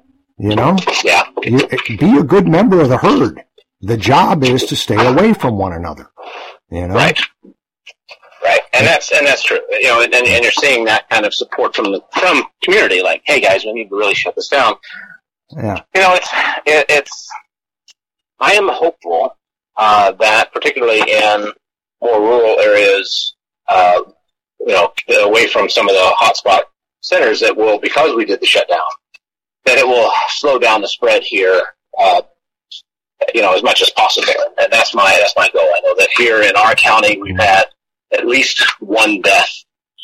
Be a good member of the herd. The job is to stay away from one another, Right. And that's true. You know, and you're seeing that kind of support from community, like, hey guys, we need to really shut this down. Yeah. You know, it's. I am hopeful that, particularly in more rural areas, you know, away from some of the hotspot centers, that will, because we did the shutdown, that it will slow down the spread here, you know, as much as possible. And that's my goal. I know that here in our county, we've had at least one death,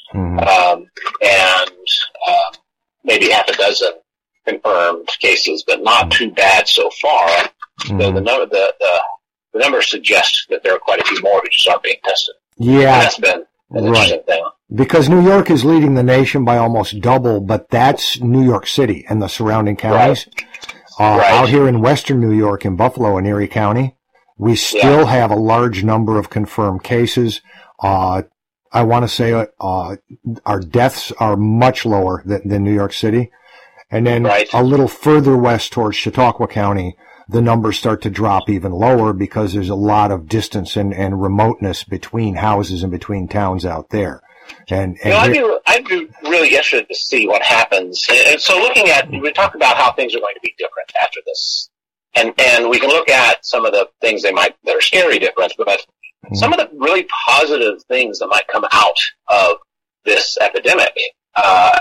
and maybe half a dozen confirmed cases, but not too bad so far. So the numbers suggest that there are quite a few more who just aren't being tested. Yeah. And that's been an interesting thing. Because New York is leading the nation by almost double, but that's New York City and the surrounding counties. Right. Out here in western New York, in Buffalo and Erie County, we still have a large number of confirmed cases. I want to say our deaths are much lower than New York City. And then a little further west towards Chautauqua County, the numbers start to drop even lower because there's a lot of distance and remoteness between houses and between towns out there. And you know, I'd be really interested to see what happens. And so looking at, we talked about how things are going to be different after this. And we can look at some of the things that are scary different, but some of the really positive things that might come out of this epidemic are,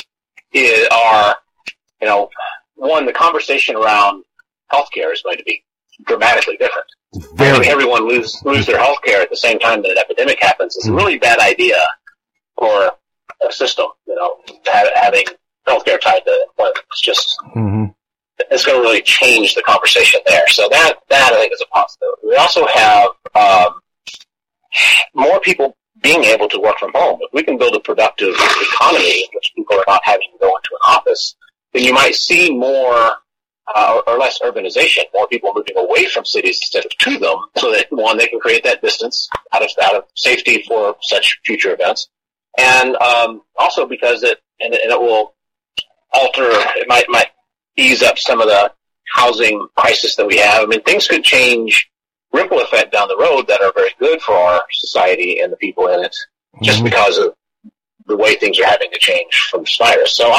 you know, one, the conversation around healthcare is going to be dramatically different. Having everyone lose their healthcare at the same time that an epidemic happens is a really bad idea for a system. You know, having healthcare tied to employment is just it's going to really change the conversation there. So that I think is a positive. We also have more people being able to work from home. If we can build a productive economy in which people are not having to go into an office, then you might see more or less urbanization, more people moving away from cities instead of to them, so that, one, they can create that distance out of safety for such future events. And also because it will alter, it might ease up some of the housing crisis that we have. I mean, things could change, ripple effect down the road that are very good for our society and the people in it, just because of the way things are having to change from this virus. So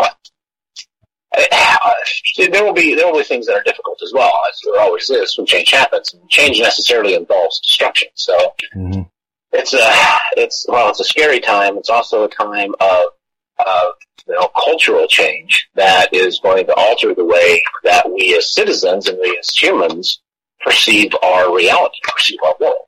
there will be things that are difficult as well, as there always is when change happens. And change necessarily involves destruction. So it's a scary time. It's also a time of cultural change that is going to alter the way that we as citizens and we as humans perceive our reality, perceive our world.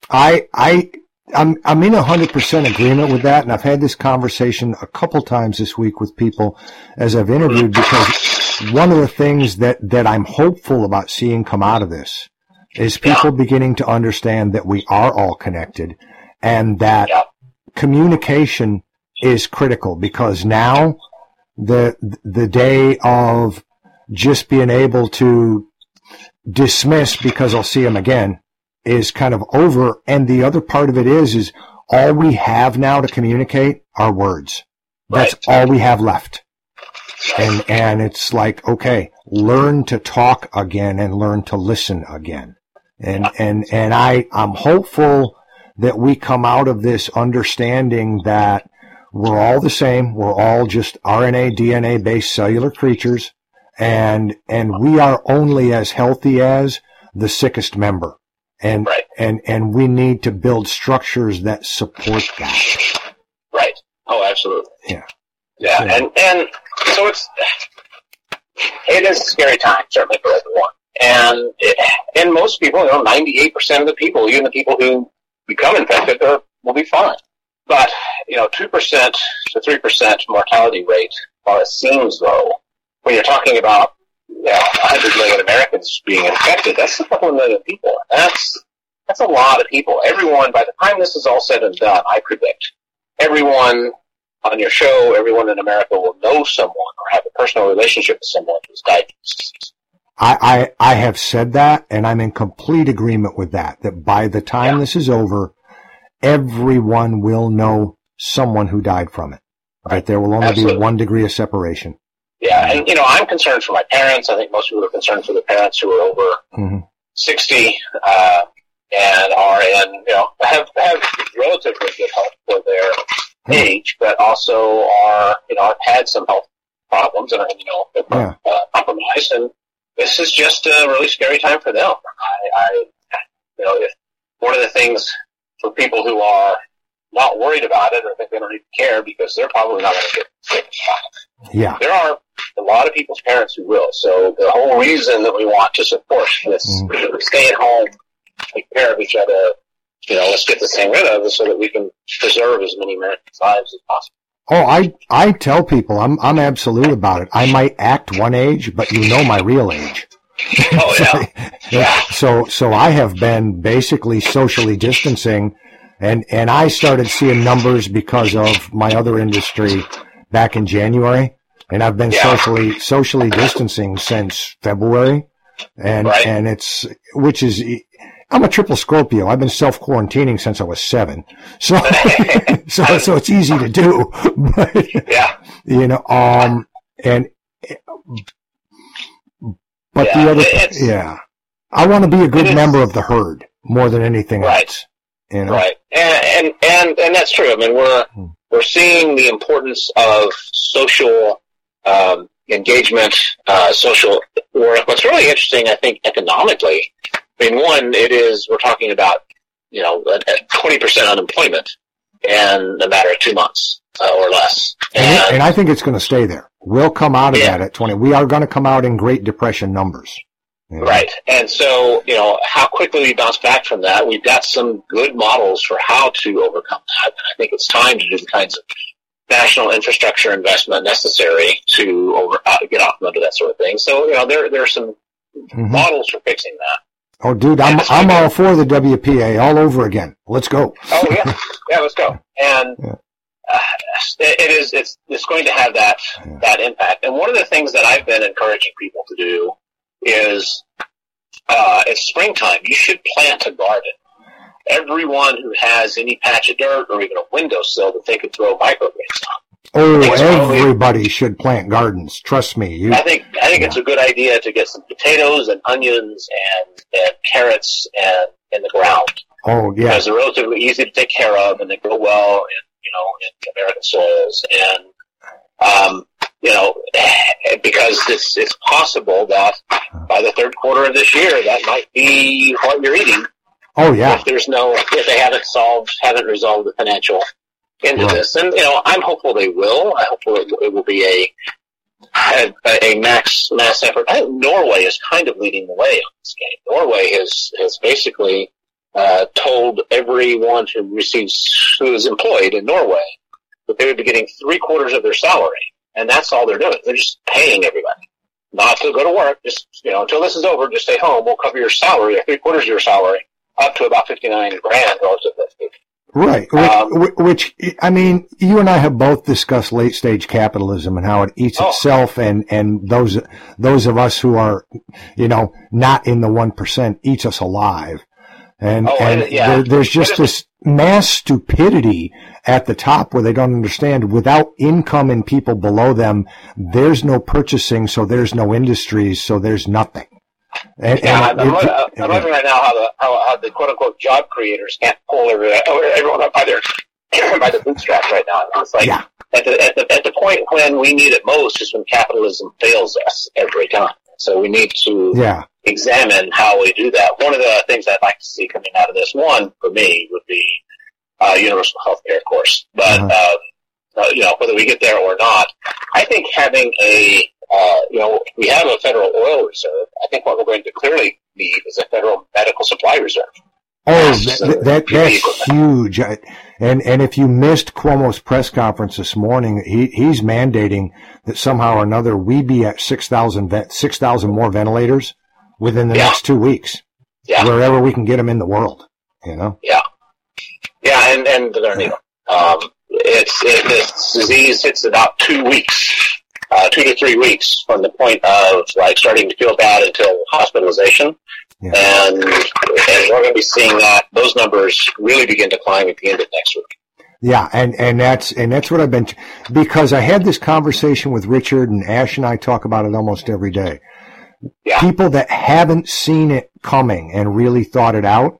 I'm in 100% agreement with that, and I've had this conversation a couple times this week with people as I've interviewed, because one of the things that I'm hopeful about seeing come out of this is people beginning to understand that we are all connected and that communication is critical, because now the day of just being able to dismiss because I'll see them again is kind of over. And the other part of it is all we have now to communicate are words. That's all we have left. And it's like, okay, learn to talk again and learn to listen again. And I'm hopeful that we come out of this understanding that we're all the same. We're all just RNA, DNA based cellular creatures. And we are only as healthy as the sickest member. And we need to build structures that support that. Right. Oh, absolutely. Yeah. And so it is a scary time, certainly for everyone. And most people, 98% of the people, even the people who become infected, will be fine. But 2% to 3% mortality rate, while it seems low, when you're talking about 100 million Americans being infected, that's a couple of million people. That's a lot of people. Everyone, by the time this is all said and done, I predict, everyone on your show, everyone in America will know someone or have a personal relationship with someone who's diagnosed. I have said that, and I'm in complete agreement with that by the time this is over, everyone will know someone who died from it. Right? There will only be 1 degree of separation. Yeah, and I'm concerned for my parents. I think most people are concerned for the parents who are over 60. and are in, have relatively good health for their age, but also are, have had some health problems and are, compromised. And this is just a really scary time for them. If one of the things for people who are not worried about it, I think they don't even care because they're probably not going to get the shot. Yeah. There are a lot of people's parents who will. So the whole reason that we want to support this, stay at home, take care of each other, let's get this thing rid of it so that we can preserve as many Americans' lives as possible. Oh, I tell people I'm absolute about it. I might act one age, but my real age. Oh yeah. Yeah. So I have been basically socially distancing, and I started seeing numbers because of my other industry back in January, and I've been socially distancing since February, and I'm a triple Scorpio. I've been self-quarantining since I was 7. So it's easy to do. But, I want to be a good member of the herd more than anything else. Right. And that's true. I mean, we're seeing the importance of social, engagement, social work. What's really interesting, I think, economically, I mean, one, we're talking about, 20% unemployment in a matter of 2 months or less. And I think it's going to stay there. We'll come out of that at 20. We are going to come out in Great Depression numbers. Right. And so, how quickly we bounce back from that, we've got some good models for how to overcome that. And I think it's time to do the kinds of national infrastructure investment necessary to get off under that sort of thing. So, there are some models for fixing that. Oh, dude, I'm all for the WPA all over again. Let's go. Oh, yeah. Yeah, let's go. And it's going to have that impact. And one of the things that I've been encouraging people to do is it's springtime. You should plant a garden. Everyone who has any patch of dirt or even a windowsill that they could throw microgreens on. Oh, everybody should plant gardens. Trust me. I think it's a good idea to get some potatoes and onions and carrots in the ground. Oh, yeah. Because they're relatively easy to take care of and they grow well in American soils. And, because it's possible that by the third quarter of this year, that might be what you're eating. Oh, yeah. If they haven't resolved the financial into this. And, I'm hopeful they will. I hope it will be a mass effort. I think Norway is kind of leading the way on this game. Norway has basically told everyone who is employed in Norway that they would be getting 3/4 of their salary. And that's all they're doing. They're just paying everybody not to go to work. Just, until this is over, just stay home. We'll cover your salary, or 3/4 of your salary, up to about $59,000 relative to Right. Which, I mean, you and I have both discussed late stage capitalism and how it eats itself, and those of us who are, not in the 1% eats us alive. And there's just this mass stupidity at the top where they don't understand without income and people below them, there's no purchasing, so there's no industries, so there's nothing. I'm wondering right now how the quote unquote job creators can't pull everyone up by the bootstraps right now. It's like at the point when we need it most is when capitalism fails us every time. So we need to examine how we do that. One of the things I'd like to see coming out of this, one for me, would be universal health care, of course. But whether we get there or not, I think having we have a federal oil reserve. I think what we're going to clearly need is a federal medical supply reserve. Oh, that's huge. And if you missed Cuomo's press conference this morning, he's mandating that somehow or another we be at 6,000 more ventilators within the next 2 weeks. Yeah. Wherever we can get them in the world, Yeah. Yeah, and they're going to need them. This disease hits about 2 weeks. 2 to 3 weeks from the point of starting to feel bad until hospitalization. Yeah. And we're going to be seeing those numbers really begin to climb at the end of next week. Yeah, and that's what I've been, because I had this conversation with Richard, and Ash and I talk about it almost every day. Yeah. People that haven't seen it coming and really thought it out,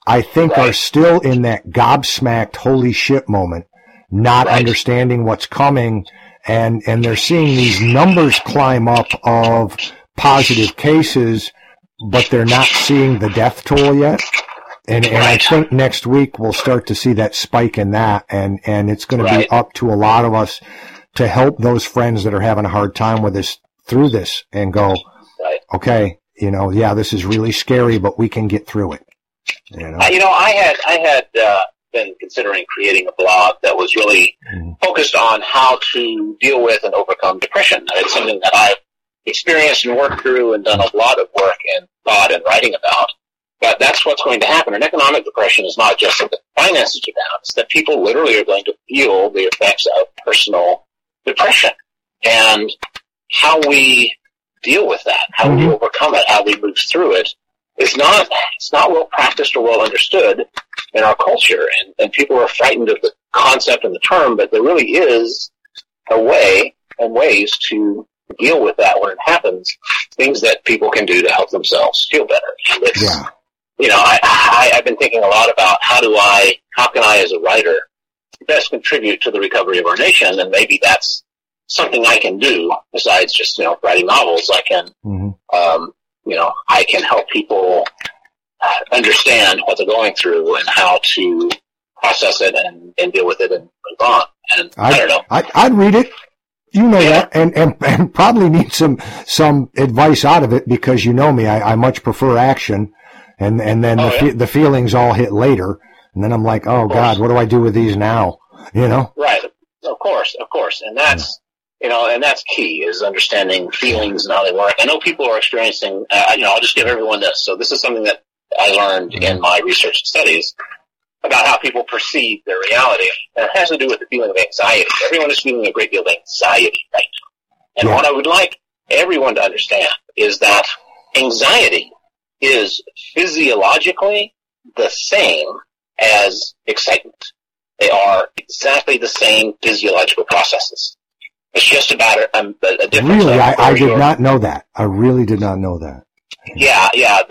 I think are still in that gobsmacked holy shit moment, not understanding what's coming, and they're seeing these numbers climb up of positive cases, but they're not seeing the death toll yet. And I think next week we'll start to see that spike in that, and it's going to be up to a lot of us to help those friends that are having a hard time with this through this and go, okay, this is really scary, but we can get through it. I had been considering creating a blog that was really focused on how to deal with and overcome depression. It's something that I've experienced and worked through and done a lot of work and thought and writing about. But that's what's going to happen. And economic depression is not just that the finances are down. It's that people literally are going to feel the effects of personal depression. And how we deal with that, how we overcome it, how we move through it, it's not well practiced or well understood in our culture. And people are frightened of the concept and the term, but there really is a way and ways to deal with that when it happens, things that people can do to help themselves feel better. And it's, I've been thinking a lot about how can I as a writer best contribute to the recovery of our nation, and maybe that's something I can do besides just, writing novels. I can, I can help people understand what they're going through and how to process it and deal with it and move on. And I don't know. I'd read it. That, and probably need some advice out of it, because me, I much prefer action, and then the feelings all hit later, and then I'm like, oh God, what do I do with these now? Right. Of course. And that's, and that's key, is understanding feelings and how they work. I know people are experiencing, I'll just give everyone this. So this is something that I learned in my research and studies about how people perceive their reality. And it has to do with the feeling of anxiety. Everyone is feeling a great deal of anxiety right now. And what I would like everyone to understand is that anxiety is physiologically the same as excitement. They are exactly the same physiological processes. It's just about a difference. Really? I did not know that. I really did not know that. Yeah.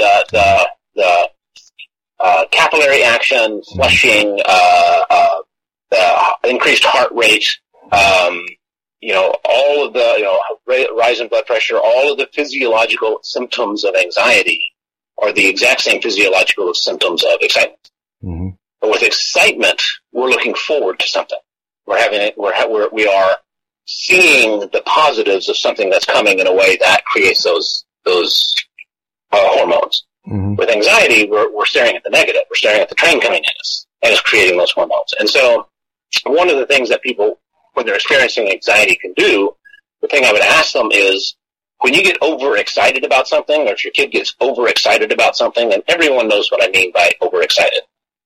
The capillary action, flushing, the increased heart rate, all of the, rise in blood pressure, all of the physiological symptoms of anxiety are the exact same physiological symptoms of excitement. Mm-hmm. But with excitement, we're looking forward to something. We are seeing the positives of something that's coming in a way that creates those hormones. Mm-hmm. With anxiety, we're staring at the negative. We're staring at the train coming at us, and it's creating those hormones. And so one of the things that people, when they're experiencing anxiety, can do, the thing I would ask them is, when you get overexcited about something, or if your kid gets overexcited about something, and everyone knows what I mean by overexcited,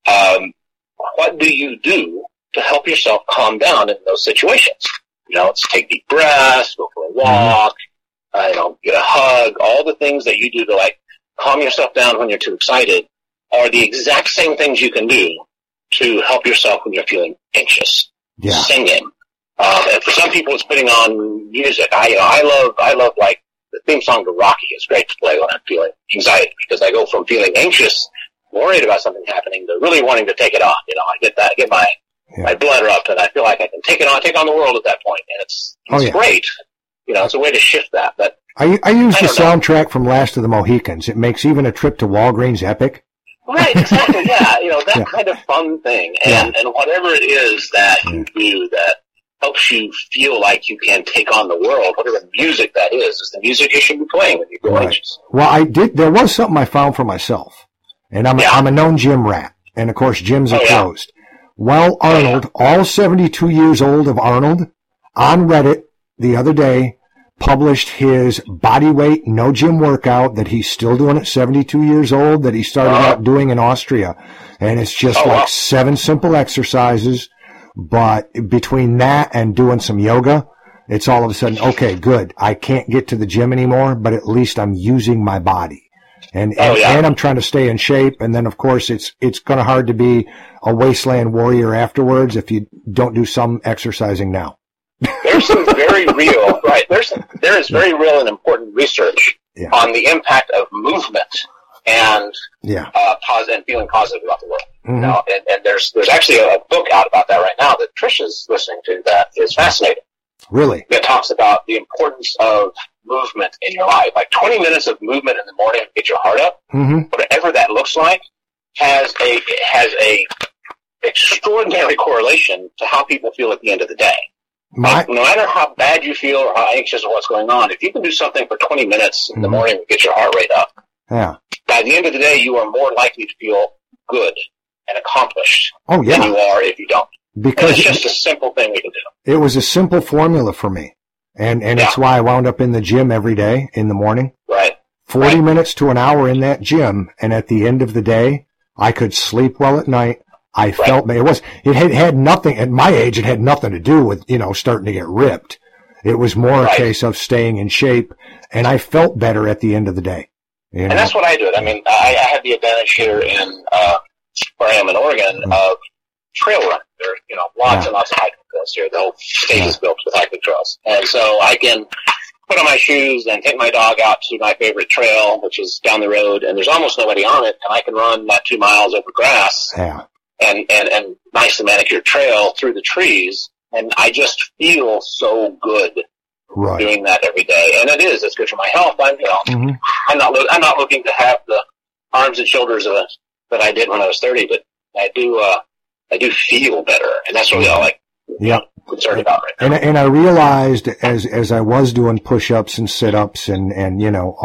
what do you do to help yourself calm down in those situations? Let's take deep breaths, go for a walk, get a hug. All the things that you do to calm yourself down when you're too excited are the exact same things you can do to help yourself when you're feeling anxious. Yeah. Singing. And for some people, it's putting on music. I love the theme song to Rocky is great to play when I'm feeling anxiety, because I go from feeling anxious, worried about something happening, to really wanting to take it on. I get my blood up, and I feel like I can take on the world at that point. And it's great. It's a way to shift that. But I use the soundtrack from Last of the Mohicans. It makes even a trip to Walgreens epic. Right, exactly. That kind of fun thing. And whatever it is that you do that helps you feel like you can take on the world, whatever music that is the music you should be playing when you feel anxious. Well, there was something I found for myself. And I'm a known gym rat. And of course, gyms are closed. Well, Arnold, all 72 years old of Arnold, on Reddit the other day, published his body weight no gym workout that he's still doing at 72 years old, that he started out doing in Austria. And it's just 7 simple exercises. But between that and doing some yoga, it's all of a sudden, okay, good. I can't get to the gym anymore, but at least I'm using my body. And I'm trying to stay in shape. And then, of course, it's kind of hard to be a wasteland warrior afterwards if you don't do some exercising now. There's some very real, there is very real and important research on the impact of movement and and feeling positive about the world. You know, and there's actually a book out about that right now that Trisha's listening to that is fascinating. Really? That talks about the importance of movement in your life. Like 20 minutes of movement in the morning to get your heart up, whatever that looks like, has a extraordinary correlation to how people feel at the end of the day. No matter how bad you feel or how anxious or what's going on, if you can do something for 20 minutes in the morning to get your heart rate up, by the end of the day, you are more likely to feel good and accomplished than you are if you don't. Because it's just a simple thing we can do. It was a simple formula for me. And it's why I wound up in the gym every day in the morning. Right. 40 minutes to an hour in that gym, and at the end of the day, I could sleep well at night. I felt it had nothing at my age. It had nothing to do with starting to get ripped. It was more a case of staying in shape, and I felt better at the end of the day. And that's what I do. I mean, I have the advantage here in where I am in Oregon of trail running. There are lots and lots of hiking trails here. The whole state is built with hiking trails, and so I can put on my shoes and take my dog out to my favorite trail, which is down the road, and there's almost nobody on it, and I can run that 2 miles over grass. Yeah. And nicely manicured trail through the trees, and I just feel so good doing that every day. And it's good for my health. I'm not looking to have the arms and shoulders that I did when I was 30, but I do feel better, and that's really all I'm concerned about right now. And I realized as I was doing push-ups and sit-ups and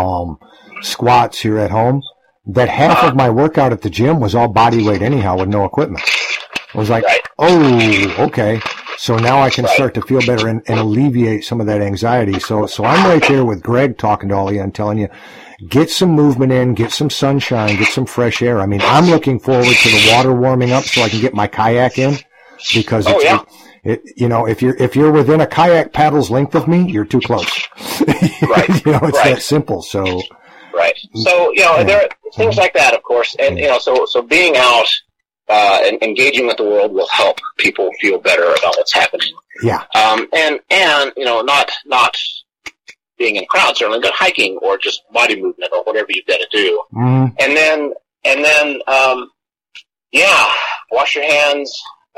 squats here at home, that half of my workout at the gym was all body weight anyhow with no equipment. I was like, okay. So now I can start to feel better and alleviate some of that anxiety. So I'm right there with Greg talking to all of you and telling you, get some movement in, get some sunshine, get some fresh air. I mean, I'm looking forward to the water warming up so I can get my kayak in because if you're within a kayak paddle's length of me, you're too close. It's that simple. So. Right. So, there are things like that, of course. And, so being out and engaging with the world will help people feel better about what's happening. Yeah. And not being in crowds, certainly, but hiking or just body movement or whatever you've got to do. And then, wash your hands,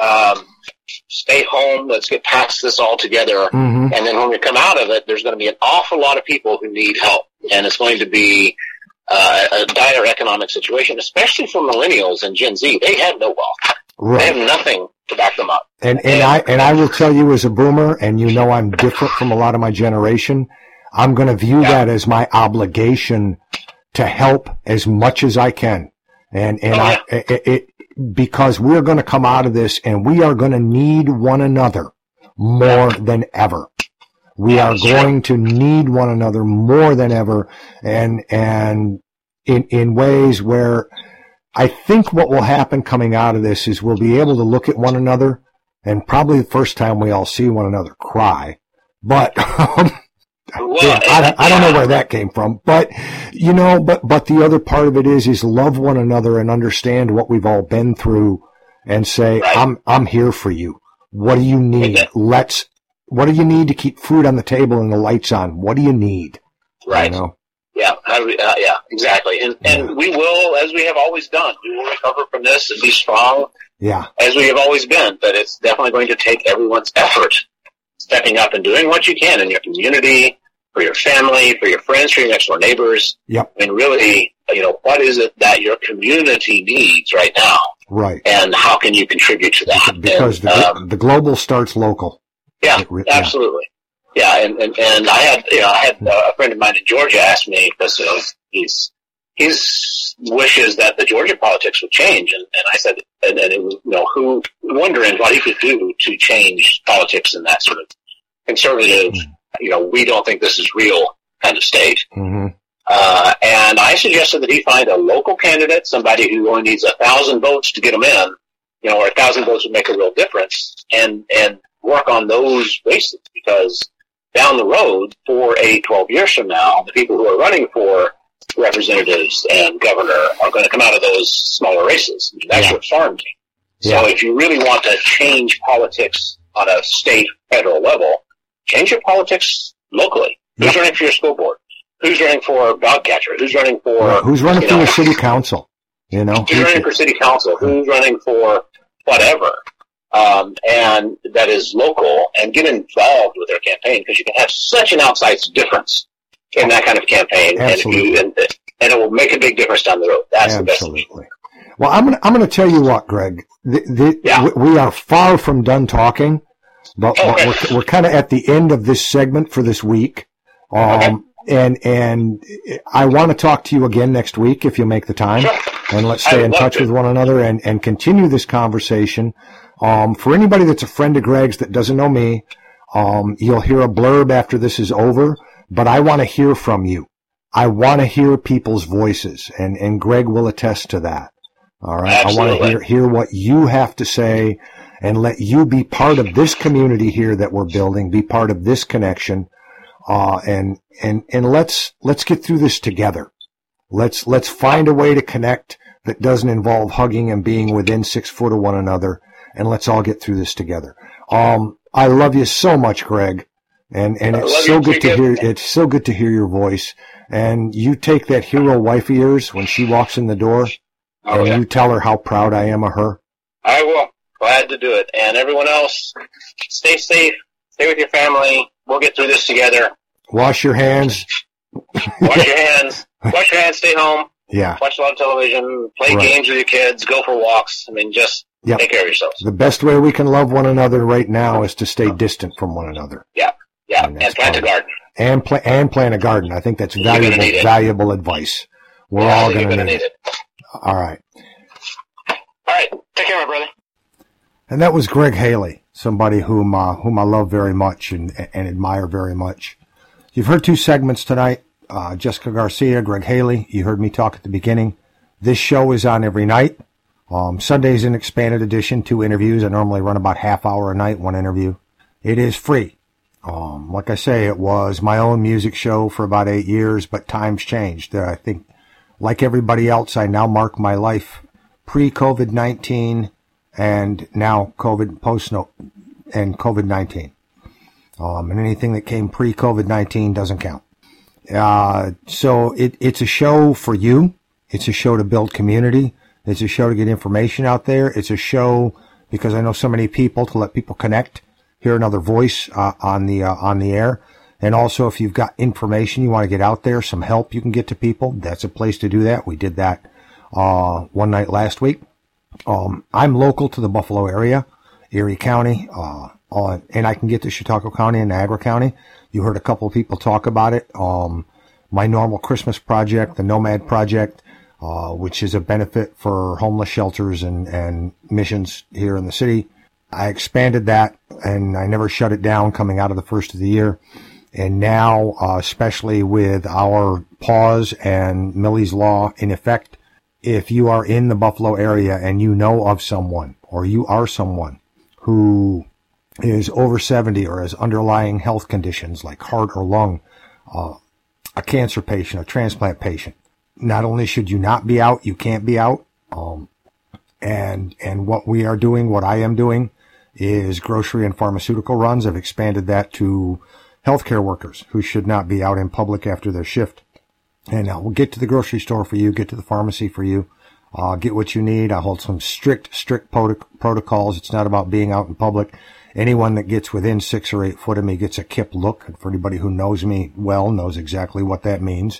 stay home. Let's get past this all together. And then when we come out of it, there's going to be an awful lot of people who need help. And it's going to be a dire economic situation, especially for millennials and Gen Z. They have no wealth. Right. They have nothing to back them up. And I will tell you as a boomer, and I'm different from a lot of my generation, I'm going to view that as my obligation to help as much as I can. Because we're going to come out of this and we are going to need one another more than ever. We are going to need one another more than ever, and in ways where I think what will happen coming out of this is we'll be able to look at one another, and probably the first time we all see one another cry. But I don't know where that came from. But but the other part of it is love one another and understand what we've all been through, and say I'm here for you. What do you need? What do you need to keep food on the table and the lights on? What do you need? Right. Yeah, exactly. And we will, as we have always done, we will recover from this and be strong. Yeah. As we have always been. But it's definitely going to take everyone's effort, stepping up and doing what you can in your community, for your family, for your friends, for your next door neighbors. Yep. I mean, really, what is it that your community needs right now? Right. And how can you contribute to that? Because the global starts local. Yeah, absolutely. Yeah, and I had a friend of mine in Georgia ask me, because his wishes that the Georgia politics would change, and I said, and it was, who wondering what he could do to change politics in that sort of conservative, we don't think this is real kind of state. And I suggested that he find a local candidate, somebody who only needs 1,000 votes to get him in, or 1,000 votes would make a real difference, and work on those races, because down the road, 4, 8, 12 years from now, the people who are running for representatives and governor are going to come out of those smaller races. That's your farm team. So if you really want to change politics on a state, federal level, change your politics locally. Who's running for your school board? who's running for dog catcher, who's running for who's running for the city council, who's running for city council, who's running for whatever, and that is local, and get involved with their campaign, because you can have such an outsized difference in that kind of campaign, and it will make a big difference down the road. That's Absolutely. The best. Well, I'm gonna tell you what, Greg. We are far from done talking, but we're kind of at the end of this segment for this week. And I want to talk to you again next week if you make the time. Sure. And let's stay in touch with one another and continue this conversation. For anybody that's a friend of Greg's that doesn't know me, you'll hear a blurb after this is over, but I want to hear from you. I want to hear people's voices, and Greg will attest to that. All right. Absolutely. I want to hear what you have to say and let you be part of this community here that we're building, be part of this connection. And let's get through this together. Let's find a way to connect that doesn't involve hugging and being within 6 foot of one another. And let's all get through this together. I love you so much, Greg. And it's so good to hear, it's so good to hear your voice. And you take that hero wife of yours when she walks in the door. You tell her how proud I am of her. I will. Glad to do it. And everyone else, stay safe. Stay with your family. We'll get through this together. Wash your hands. Wash your hands. Wash your hands. Stay home. Yeah. Watch a lot of television. Play games with your kids. Go for walks. I mean, just take care of yourselves. The best way we can love one another right now is to stay distant from one another. Yeah. And plant a garden. And plant a garden. I think that's valuable advice. We're all going to need it. All right. Take care, my brother. And that was Greg Haley, somebody whom I love very much and admire very much. You've heard 2 segments tonight. Jessica Garcia, Greg Haley. You heard me talk at the beginning. This show is on every night. Sunday's an expanded edition, 2 interviews. I normally run about half hour a night, 1 interview. It is free. Like I say, it was my own music show for about 8 years, but times changed. I think, like everybody else, I now mark my life pre-COVID-19 and now COVID-19. And anything that came pre-COVID-19 doesn't count. So it's a show for you. It's a show to build community. It's a show to get information out there. It's a show because I know so many people, to let people connect, hear another voice on the air. And also, if you've got information you want to get out there, some help you can get to people, that's a place to do that. We did that one night last week. I'm local to the Buffalo area, Erie County, and I can get to Chautauqua County and Niagara County. You heard a couple of people talk about it. My Normal Christmas Project, the Nomad Project, which is a benefit for homeless shelters and missions here in the city. I expanded that, and I never shut it down coming out of the first of the year. And now, especially with our pause and Millie's Law in effect, if you are in the Buffalo area and you know of someone, or you are someone who is over 70 or has underlying health conditions like heart or lung, a cancer patient, a transplant patient, not only should you not be out, you can't be out. And what we are doing, what I am doing, is grocery and pharmaceutical runs. I've expanded that to healthcare workers who should not be out in public after their shift. And we'll get to the grocery store for you, get to the pharmacy for you, get what you need. I hold some strict protocols. It's not about being out in public. Anyone that gets within 6 or 8 foot of me gets a KIP look. And for anybody who knows me well, knows exactly what that means.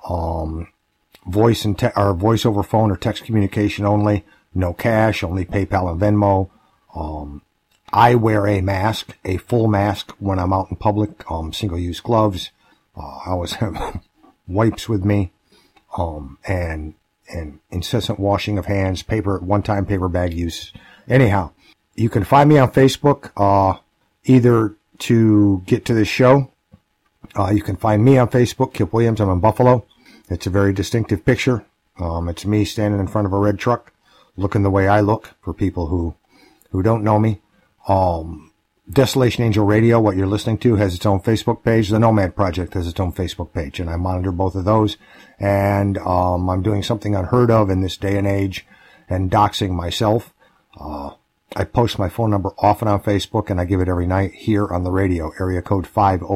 Voice over phone or text communication only. No cash, only PayPal and Venmo. I wear a mask, a full mask when I'm out in public. Single-use gloves. I always have wipes with me. And incessant washing of hands, one-time paper bag use. Anyhow, you can find me on Facebook, either to get to this show. You can find me on Facebook, Kip Williams. I'm in Buffalo. It's a very distinctive picture. It's me standing in front of a red truck, looking the way I look for people who don't know me. Desolation Angel Radio, what you're listening to, has its own Facebook page. The Nomad Project has its own Facebook page, and I monitor both of those. And I'm doing something unheard of in this day and age and doxing myself. I post my phone number often on Facebook, and I give it every night here on the radio, area code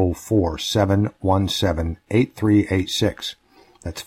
504-717-8386. That's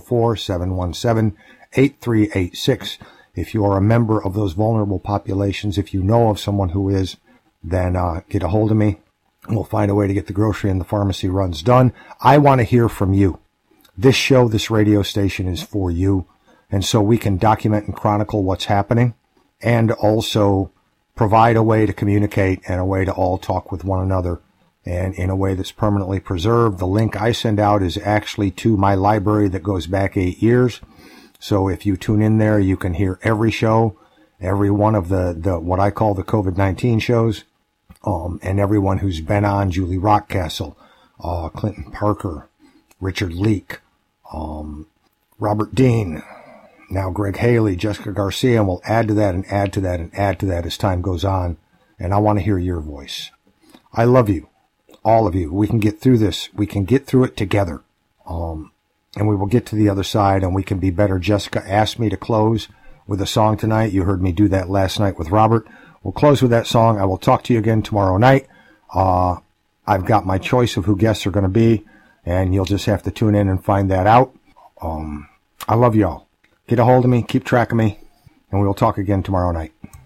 504-717-8386. If you are a member of those vulnerable populations, if you know of someone who is, then get a hold of me. We'll find a way to get the grocery and the pharmacy runs done. I want to hear from you. This show, this radio station is for you. And so we can document and chronicle what's happening, and also provide a way to communicate and a way to all talk with one another, and in a way that's permanently preserved. The link I send out is actually to my library that goes back 8 years. So if you tune in there, you can hear every show, every one of the what I call the COVID-19 shows, and everyone who's been on: Julie Rockcastle, Clinton Parker, Richard Leak, Robert Dean, now Greg Haley, Jessica Garcia, and we'll add to that and add to that and add to that as time goes on. And I want to hear your voice. I love you, all of you. We can get through this. We can get through it together. And we will get to the other side, and we can be better. Jessica asked me to close with a song tonight. You heard me do that last night with Robert. We'll close with that song. I will talk to you again tomorrow night. I've got my choice of who guests are going to be, and you'll just have to tune in and find that out. I love y'all. Get a hold of me, keep track of me, and we'll talk again tomorrow night.